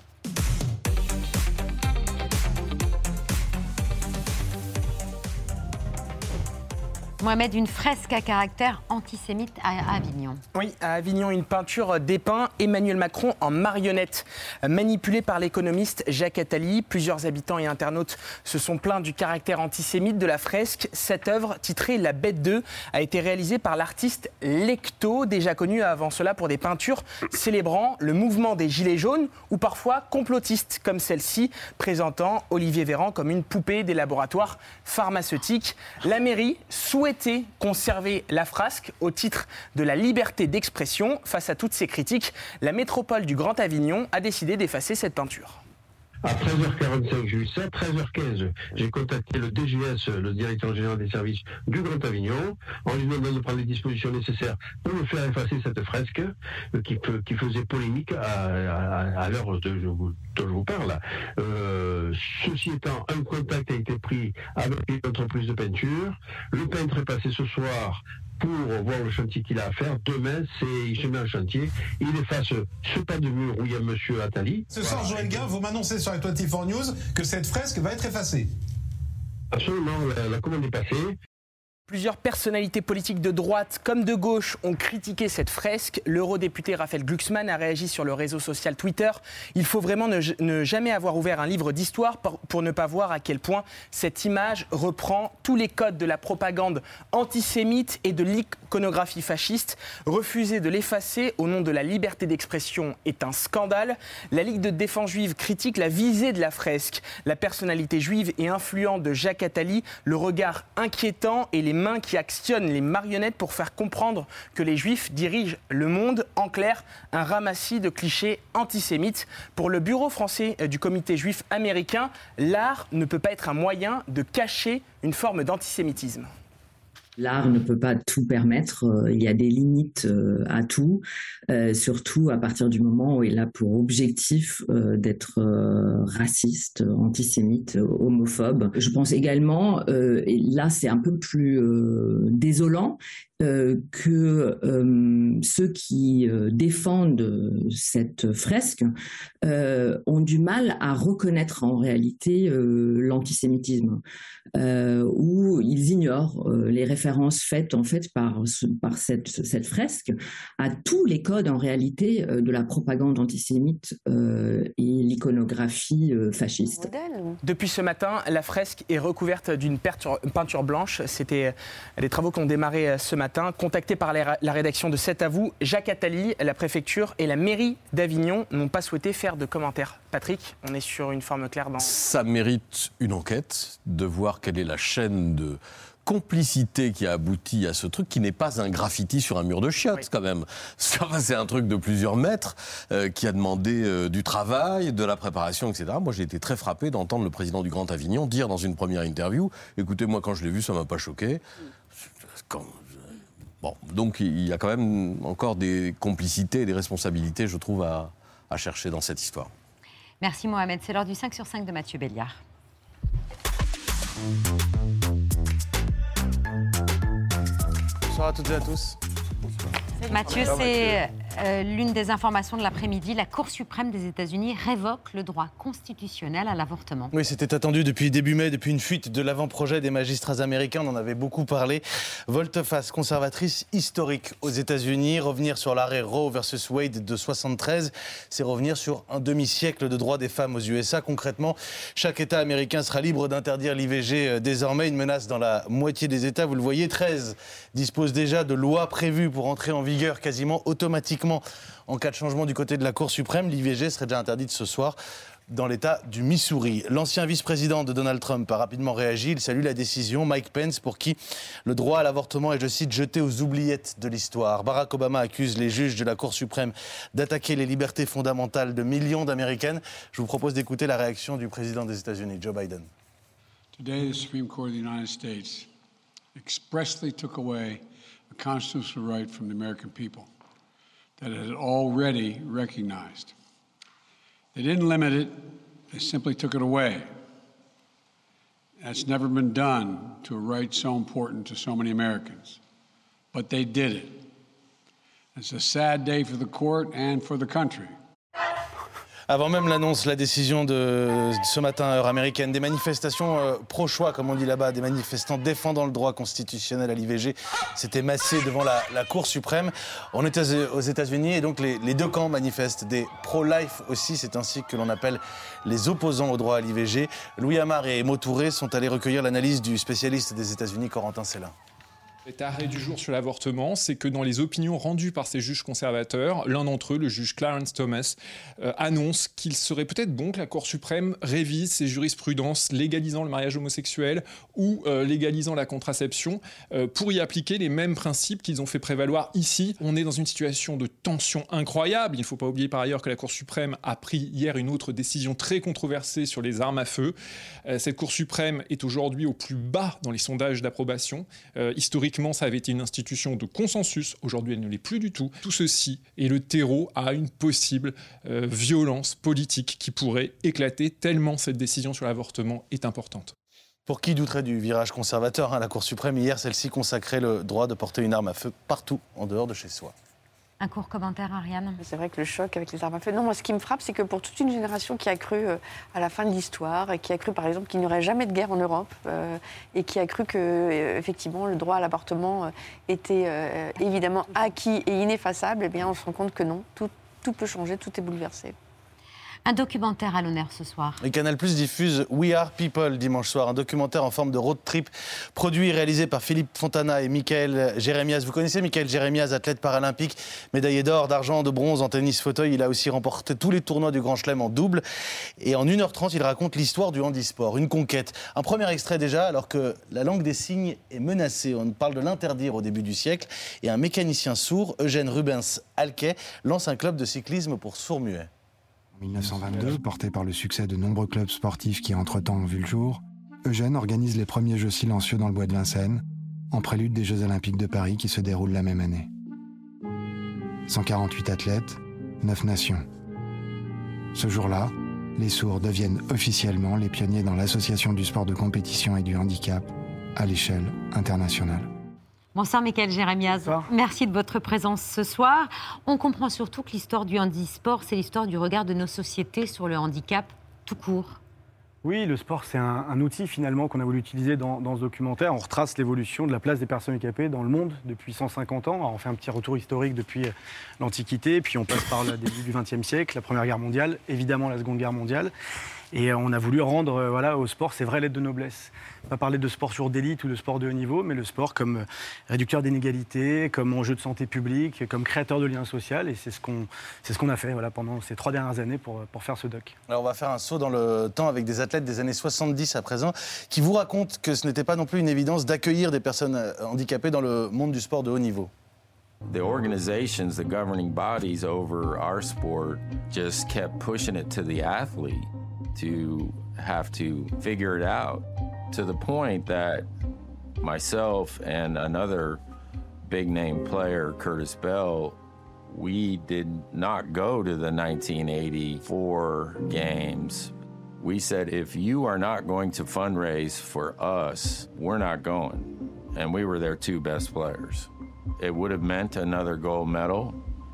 Mohamed, une fresque à caractère antisémite à Avignon. Oui, à Avignon, une peinture dépeint Emmanuel Macron en marionnette. Manipulée par l'économiste Jacques Attali, plusieurs habitants et internautes se sont plaints du caractère antisémite de la fresque. Cette œuvre, titrée La Bête deux, a été réalisée par l'artiste Lecto, déjà connu avant cela pour des peintures célébrant le mouvement des Gilets jaunes ou parfois complotistes, comme celle-ci, présentant Olivier Véran comme une poupée des laboratoires pharmaceutiques. La mairie souhaite conserver la frasque au titre de la liberté d'expression. Face à toutes ces critiques, la métropole du Grand Avignon a décidé d'effacer cette peinture. À treize heures quarante-cinq, j'ai eu ça. À treize heures quinze, j'ai contacté le D G S, le directeur général des services du Grand Avignon, en lui demandant de prendre les dispositions nécessaires pour me faire effacer cette fresque euh, qui, qui faisait polémique à, à, à l'heure de, dont je vous parle. Euh, ceci étant, un contact a été pris avec une entreprise de peinture. Le peintre est passé ce soir pour voir le chantier qu'il a à faire. Demain, c'est, il se met en chantier, il efface ce pas de mur où il y a M. Attali. Ce soir, Joël Guin, vous m'annoncez sur la vingt-quatre News que cette fresque va être effacée. Absolument, la, la commande est passée. Plusieurs personnalités politiques de droite comme de gauche ont critiqué cette fresque. L'eurodéputé Raphaël Glucksmann a réagi sur le réseau social Twitter. Il faut vraiment ne, ne jamais avoir ouvert un livre d'histoire pour, pour ne pas voir à quel point cette image reprend tous les codes de la propagande antisémite et de l'iconographie fasciste. Refuser de l'effacer au nom de la liberté d'expression est un scandale. La Ligue de défense juive critique la visée de la fresque, la personnalité juive et influente de Jacques Attali, le regard inquiétant et les mains qui actionnent les marionnettes pour faire comprendre que les juifs dirigent le monde. En clair, un ramassis de clichés antisémites. Pour le bureau français du comité juif américain, l'art ne peut pas être un moyen de cacher une forme d'antisémitisme. L'art ne peut pas tout permettre, il y a des limites à tout, euh, surtout à partir du moment où il a pour objectif euh, d'être euh, raciste, antisémite, homophobe. Je pense également, euh, et là c'est un peu plus euh, désolant, Euh, que euh, ceux qui euh, défendent cette fresque euh, ont du mal à reconnaître en réalité euh, l'antisémitisme, euh, ou ils ignorent euh, les références faites en fait par, par cette, cette fresque à tous les codes en réalité euh, de la propagande antisémite euh, et l'iconographie euh, fasciste. Depuis ce matin, la fresque est recouverte d'une peinture blanche. C'était des travaux qui ont démarré ce matin. Contacté par la rédaction de C'est à vous, Jacques Attali, la préfecture et la mairie d'Avignon n'ont pas souhaité faire de commentaires. Patrick, on est sur une forme claire dans... Ça mérite une enquête, de voir quelle est la chaîne de complicité qui a abouti à ce truc, qui n'est pas un graffiti sur un mur de chiottes, oui. Quand même. C'est un truc de plusieurs mètres euh, qui a demandé euh, du travail, de la préparation, et cetera. Moi, j'ai été très frappé d'entendre le président du Grand Avignon dire dans une première interview « Écoutez, moi, quand je l'ai vu, ça ne m'a pas choqué. » Quand... Bon, donc il y a quand même encore des complicités et des responsabilités, je trouve, à, à chercher dans cette histoire. Merci Mohamed. C'est l'heure du cinq sur cinq de Mathieu Béliard. Bonsoir à toutes et à tous. Mathieu, c'est euh, l'une des informations de l'après-midi. La Cour suprême des États-Unis révoque le droit constitutionnel à l'avortement. Oui, c'était attendu depuis début mai, depuis une fuite de l'avant-projet des magistrats américains. On en avait beaucoup parlé. Volte-face conservatrice historique aux États-Unis. Revenir sur l'arrêt Roe versus Wade de soixante-treize, c'est revenir sur un demi-siècle de droits des femmes aux U S A. Concrètement, chaque État américain sera libre d'interdire l'I V G désormais. Une menace dans la moitié des États. Vous le voyez, treize disposent déjà de lois prévues pour entrer en vigueur quasiment automatiquement en cas de changement du côté de la Cour suprême. L'I V G serait déjà interdite ce soir dans l'État du Missouri. L'ancien vice-président de Donald Trump a rapidement réagi. Il salue la décision. Mike Pence, pour qui le droit à l'avortement est, je cite, jeté aux oubliettes de l'histoire. Barack Obama accuse les juges de la Cour suprême d'attaquer les libertés fondamentales de millions d'Américaines. Je vous propose d'écouter la réaction du président des États-Unis, Joe Biden. Today, the Supreme Court of the United States expressly took away a constitutional right from the American people that it had already recognized. They didn't limit it, they simply took it away. That's never been done to a right so important to so many Americans. But they did it. It's a sad day for the court and for the country. Avant même l'annonce, la décision de ce matin, heure américaine, des manifestations euh, pro-choix, comme on dit là-bas, des manifestants défendant le droit constitutionnel à l'I V G, s'étaient massés devant la, la Cour suprême. On est aux États-Unis et donc les, les deux camps manifestent, des pro-life aussi, c'est ainsi que l'on appelle les opposants au droit à l'I V G. Louis Amar et Mo Touré sont allés recueillir l'analyse du spécialiste des États-Unis, Corentin Célin. Cet arrêt du jour sur l'avortement, c'est que dans les opinions rendues par ces juges conservateurs, l'un d'entre eux, le juge Clarence Thomas, euh, annonce qu'il serait peut-être bon que la Cour suprême révise ses jurisprudences légalisant le mariage homosexuel ou euh, légalisant la contraception euh, pour y appliquer les mêmes principes qu'ils ont fait prévaloir ici. On est dans une situation de tension incroyable. Il ne faut pas oublier par ailleurs que la Cour suprême a pris hier une autre décision très controversée sur les armes à feu. Euh, cette Cour suprême est aujourd'hui au plus bas dans les sondages d'approbation. Euh, historiquement, ça avait été une institution de consensus. Aujourd'hui, elle ne l'est plus du tout. Tout ceci est le terreau à une possible euh, violence politique qui pourrait éclater tellement cette décision sur l'avortement est importante. Pour qui douterait du virage conservateur, hein, la Cour suprême, hier, celle-ci consacrait le droit de porter une arme à feu partout en dehors de chez soi. Un court commentaire, Ariane. C'est vrai que le choc avec les armes à feu... Non, moi, ce qui me frappe, c'est que pour toute une génération qui a cru euh, à la fin de l'histoire, et qui a cru, par exemple, qu'il n'y aurait jamais de guerre en Europe, euh, et qui a cru que, euh, effectivement, le droit à l'avortement euh, était euh, évidemment acquis et ineffaçable, eh bien, on se rend compte que non. Tout, tout peut changer, tout est bouleversé. Un documentaire à l'honneur ce soir. Et Canal+ diffuse We Are People dimanche soir, un documentaire en forme de road trip, produit et réalisé par Philippe Fontana et Michael Jérémias. Vous connaissez Michael Jérémias, athlète paralympique, médaillé d'or, d'argent, de bronze en tennis fauteuil. Il a aussi remporté tous les tournois du Grand Chelem en double. Et en une heure trente, il raconte l'histoire du handisport, une conquête. Un premier extrait déjà, alors que la langue des signes est menacée. On parle de l'interdire au début du siècle. Et un mécanicien sourd, Eugène Rubens Alquet, lance un club de cyclisme pour sourds-muets. En mille neuf cent vingt-deux, porté par le succès de nombreux clubs sportifs qui entre-temps ont vu le jour, Eugène organise les premiers Jeux silencieux dans le bois de Vincennes, en prélude des Jeux olympiques de Paris qui se déroulent la même année. cent quarante-huit athlètes, neuf nations. Ce jour-là, les sourds deviennent officiellement les pionniers dans l'association du sport de compétition et du handicap à l'échelle internationale. Bonsoir Michael Jérémias, Bonsoir. Merci de votre présence ce soir. On comprend surtout que l'histoire du handisport, c'est l'histoire du regard de nos sociétés sur le handicap tout court. Oui, le sport, c'est un, un outil finalement qu'on a voulu utiliser dans, dans ce documentaire. On retrace l'évolution de la place des personnes handicapées dans le monde depuis cent cinquante ans. Alors, on fait un petit retour historique depuis l'Antiquité, puis on passe par le début du vingtième siècle, la Première Guerre mondiale, évidemment la Seconde Guerre mondiale. Et on a voulu rendre euh, voilà, au sport ses vraies lettres de noblesse. Pas parler de sport sur d'élite ou de sport de haut niveau, mais le sport comme réducteur d'inégalités, comme enjeu de santé publique, comme créateur de liens sociaux. Et c'est ce qu'on c'est ce qu'on a fait voilà, pendant ces trois dernières années pour, pour faire ce doc. Alors on va faire un saut dans le temps avec des athlètes des années soixante-dix à présent qui vous racontent que ce n'était pas non plus une évidence d'accueillir des personnes handicapées dans le monde du sport de haut niveau. The organizations, the governing bodies over our sport just kept pushing it to the athlete to have to figure it out, to the point that myself and another big name player, Curtis Bell, we did not go to the nineteen eighty-four games. We said, if you are not going to fundraise for us, we're not going. And we were their two best players. It would have meant another gold medal,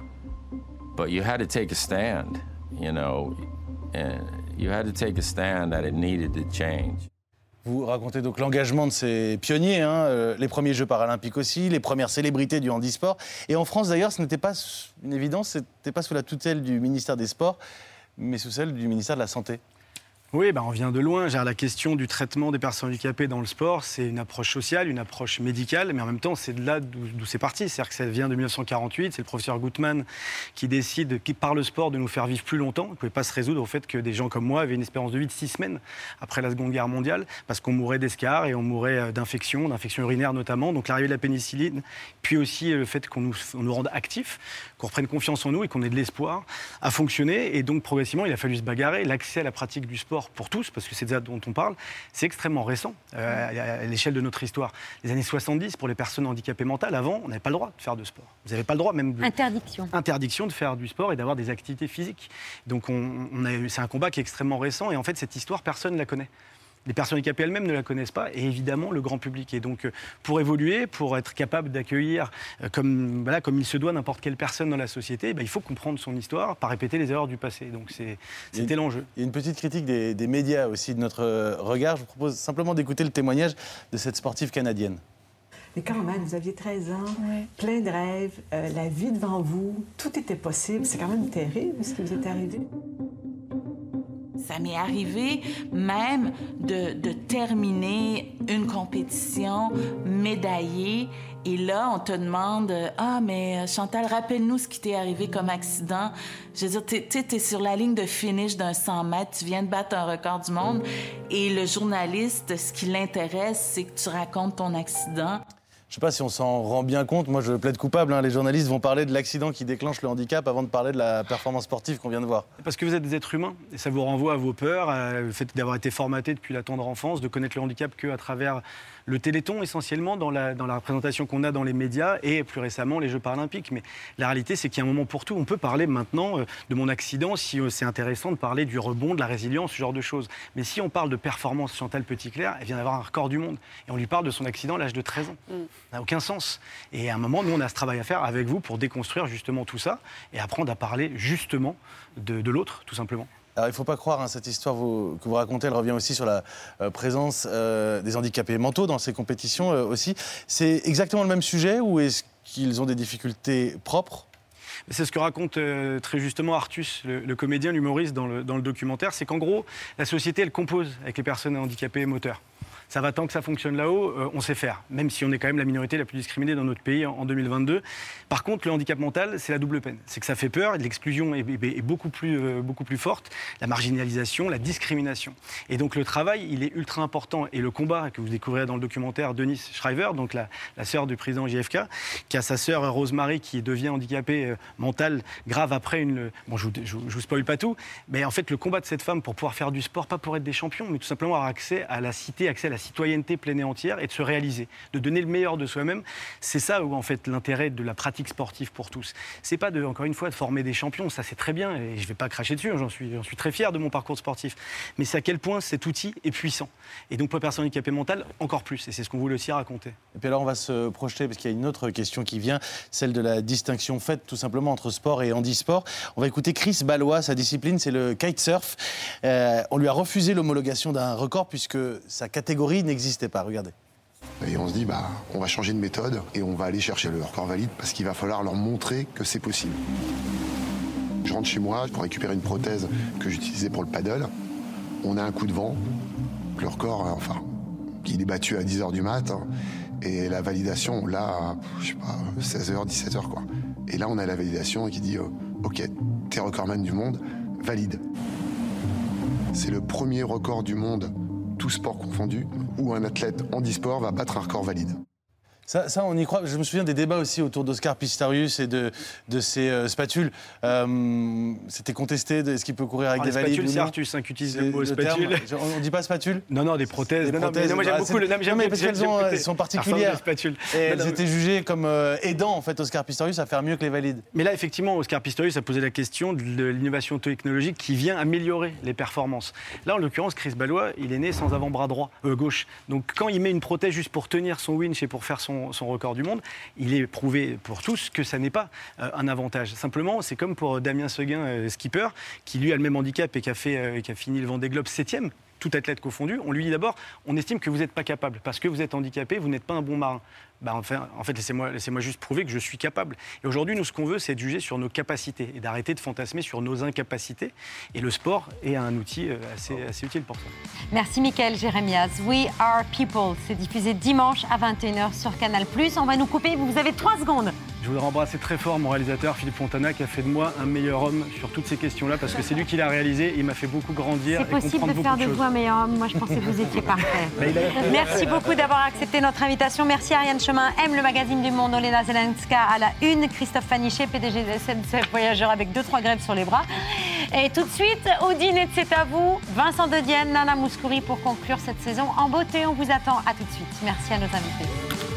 but you had to take a stand, you know, and you had to take a stand that it needed to change. Vous racontez donc l'engagement de ces pionniers, hein, euh, les premiers Jeux paralympiques aussi, les premières célébrités du handisport. Et en France d'ailleurs, ce n'était pas une évidence, ce n'était pas sous la tutelle du ministère des Sports, mais sous celle du ministère de la Santé. Oui, ben on vient de loin. La question du traitement des personnes handicapées dans le sport, c'est une approche sociale, une approche médicale, mais en même temps, c'est de là d'où, d'où c'est parti. C'est-à-dire que ça vient de mille neuf cent quarante-huit, c'est le professeur Gutmann qui décide, qui, par le sport, de nous faire vivre plus longtemps. Il ne pouvait pas se résoudre au fait que des gens comme moi avaient une espérance de vie de six semaines après la Seconde Guerre mondiale, parce qu'on mourait d'escarres et on mourait d'infections, d'infections urinaires notamment. Donc l'arrivée de la pénicilline, puis aussi le fait qu'on nous, on nous rende actifs, qu'on reprenne confiance en nous et qu'on ait de l'espoir à fonctionner. Et donc progressivement, il a fallu se bagarrer. L'accès à la pratique du sport pour tous, parce que c'est de ça dont on parle, c'est extrêmement récent euh, à l'échelle de notre histoire. Les années soixante-dix, pour les personnes handicapées mentales, avant, on n'avait pas le droit de faire de sport. Vous n'avez pas le droit même de... Interdiction. Interdiction de faire du sport et d'avoir des activités physiques. Donc on, on a, c'est un combat qui est extrêmement récent et en fait, cette histoire, personne ne la connaît. Les personnes handicapées elles-mêmes ne la connaissent pas et évidemment le grand public. Et donc pour évoluer, pour être capable d'accueillir comme, voilà, comme il se doit n'importe quelle personne dans la société, ben, il faut comprendre son histoire, pas répéter les erreurs du passé. Donc c'est, c'était l'enjeu. Il y a une petite critique des, des médias aussi de notre regard. Je vous propose simplement d'écouter le témoignage de cette sportive canadienne. Mais quand même, vous aviez treize ans, ouais. plein de rêves, euh, la vie devant vous, tout était possible. C'est quand même terrible ce qui vous est arrivé. Ça m'est arrivé même de, de terminer une compétition médaillée et là, on te demande « Ah, mais Chantal, rappelle-nous ce qui t'est arrivé comme accident. » Je veux dire, tu sais, t'es sur la ligne de finish d'un cent mètres, tu viens de battre un record du monde et le journaliste, ce qui l'intéresse, c'est que tu racontes ton accident. Je ne sais pas si on s'en rend bien compte. Moi, je plaide coupable. Hein. Les journalistes vont parler de l'accident qui déclenche le handicap avant de parler de la performance sportive qu'on vient de voir. Parce que vous êtes des êtres humains et ça vous renvoie à vos peurs, à le fait d'avoir été formaté depuis la tendre enfance, de connaître le handicap qu'à travers le Téléthon essentiellement, dans la, dans la représentation qu'on a dans les médias et plus récemment les Jeux paralympiques. Mais la réalité, c'est qu'il y a un moment pour tout. On peut parler maintenant euh, de mon accident si euh, c'est intéressant de parler du rebond, de la résilience, ce genre de choses. Mais si on parle de performance, Chantal Petitclerc, elle vient d'avoir un record du monde et on lui parle de son accident à l'âge de treize ans. Mm. Ça n'a aucun sens. Et à un moment, nous, on a ce travail à faire avec vous pour déconstruire justement tout ça et apprendre à parler justement de, de l'autre, tout simplement. Alors, il ne faut pas croire, hein, cette histoire vous, que vous racontez, elle revient aussi sur la euh, présence euh, des handicapés mentaux dans ces compétitions euh, aussi. C'est exactement le même sujet ou est-ce qu'ils ont des difficultés propres ? C'est ce que raconte euh, très justement Artus, le, le comédien, l'humoriste dans le, dans le documentaire. C'est qu'en gros, la société, elle compose avec les personnes handicapées moteurs. Ça va tant que ça fonctionne là-haut, euh, on sait faire, même si on est quand même la minorité la plus discriminée dans notre pays en, en deux mille vingt-deux. Par contre, le handicap mental, c'est la double peine. C'est que ça fait peur, l'exclusion est, est, est beaucoup, plus, euh, beaucoup plus forte, la marginalisation, la discrimination. Et donc le travail, il est ultra important. Et le combat que vous découvrirez dans le documentaire, Denise Shriver, donc la, la sœur du président J F K, qui a sa sœur Rosemary qui devient handicapée euh, mentale grave après une... Bon, je ne vous, vous spoil pas tout, mais en fait, le combat de cette femme pour pouvoir faire du sport, pas pour être des champions, mais tout simplement avoir accès à la cité, accès à la citoyenneté pleine et entière et de se réaliser, de donner le meilleur de soi-même. C'est ça où en fait l'intérêt de la pratique sportive pour tous. C'est pas de, encore une fois, de former des champions, ça c'est très bien et je vais pas cracher dessus, j'en suis, j'en suis très fier de mon parcours sportif. Mais c'est à quel point cet outil est puissant. Et donc pour les personnes handicapées mentales, encore plus. Et c'est ce qu'on voulait aussi raconter. Et puis alors on va se projeter parce qu'il y a une autre question qui vient, celle de la distinction faite tout simplement entre sport et handisport. On va écouter Chris Ballois, sa discipline c'est le kitesurf. Euh, on lui a refusé l'homologation d'un record puisque sa catégorie n'existait pas, regardez. Et on se dit, bah, on va changer de méthode et on va aller chercher le record valide parce qu'il va falloir leur montrer que c'est possible. Je rentre chez moi pour récupérer une prothèse que j'utilisais pour le paddle. On a un coup de vent, le record, enfin, il est battu à dix heures du mat et la validation, on l'a à, je sais pas, seize heures, dix-sept heures, quoi. Et là, on a la validation qui dit, euh, ok, t'es recordman du monde, valide. C'est le premier record du monde, tout sport confondu, où un athlète handisport va battre un record valide. Ça, ça, on y croit. Je me souviens des débats aussi autour d'Oscar Pistorius et de, de ses euh, spatules. Euh, C'était contesté, de, est-ce qu'il peut courir avec ah, des valides spatules, c'est Artus hein, qui utilise le mot spatule. Terme, on ne dit pas spatule ? Non, non, des prothèses. Des non, prothèses. Non, mais, non, moi, j'aime beaucoup le... Non, mais, non, mais parce qu'elles ont, elles sont particulières. Et non, elles non, étaient mais... jugées comme euh, aidant, en fait, Oscar Pistorius à faire mieux que les valides. Mais là, effectivement, Oscar Pistorius a posé la question de l'innovation technologique qui vient améliorer les performances. Là, en l'occurrence, Chris Ballois, il est né sans avant-bras droit, euh, gauche. Donc, quand il met une prothèse juste pour tenir son winch et pour faire son, son record du monde, il est prouvé pour tous que ça n'est pas euh, un avantage. Simplement, c'est comme pour Damien Seguin, euh, skipper, qui lui a le même handicap et qui a, fait, euh, qui a fini le Vendée Globe septième, tout athlète confondu. On lui dit d'abord, on estime que vous n'êtes pas capable, parce que vous êtes handicapé, vous n'êtes pas un bon marin. Bah, enfin, en fait, laissez-moi, laissez-moi juste prouver que je suis capable. Et aujourd'hui, nous, ce qu'on veut, c'est de juger sur nos capacités et d'arrêter de fantasmer sur nos incapacités. Et le sport est un outil assez, assez utile pour ça. Merci, Mickaël Jérémias. We Are People, c'est diffusé dimanche à vingt et une heures sur Canal plus. On va nous couper, vous avez trois secondes. Je voudrais embrasser très fort mon réalisateur, Philippe Fontana, qui a fait de moi un meilleur homme sur toutes ces questions-là, parce que c'est lui qui l'a réalisé et il m'a fait beaucoup grandir et comprendre beaucoup de choses. C'est possible de faire de vous un meilleur homme. Moi, je pensais que vous étiez parfait. Merci beaucoup d'avoir accepté notre invitation. Merci Ariane Chemin, M, le magazine du Monde, Olena Zelenska à la une, Christophe Fanichet, P D G de S N C F Voyageurs avec deux trois grèves sur les bras. Et tout de suite, au dîner de C'est à vous, Vincent De Dienne, Nana Mouskouri pour conclure cette saison en beauté. On vous attend. À tout de suite. Merci à nos invités.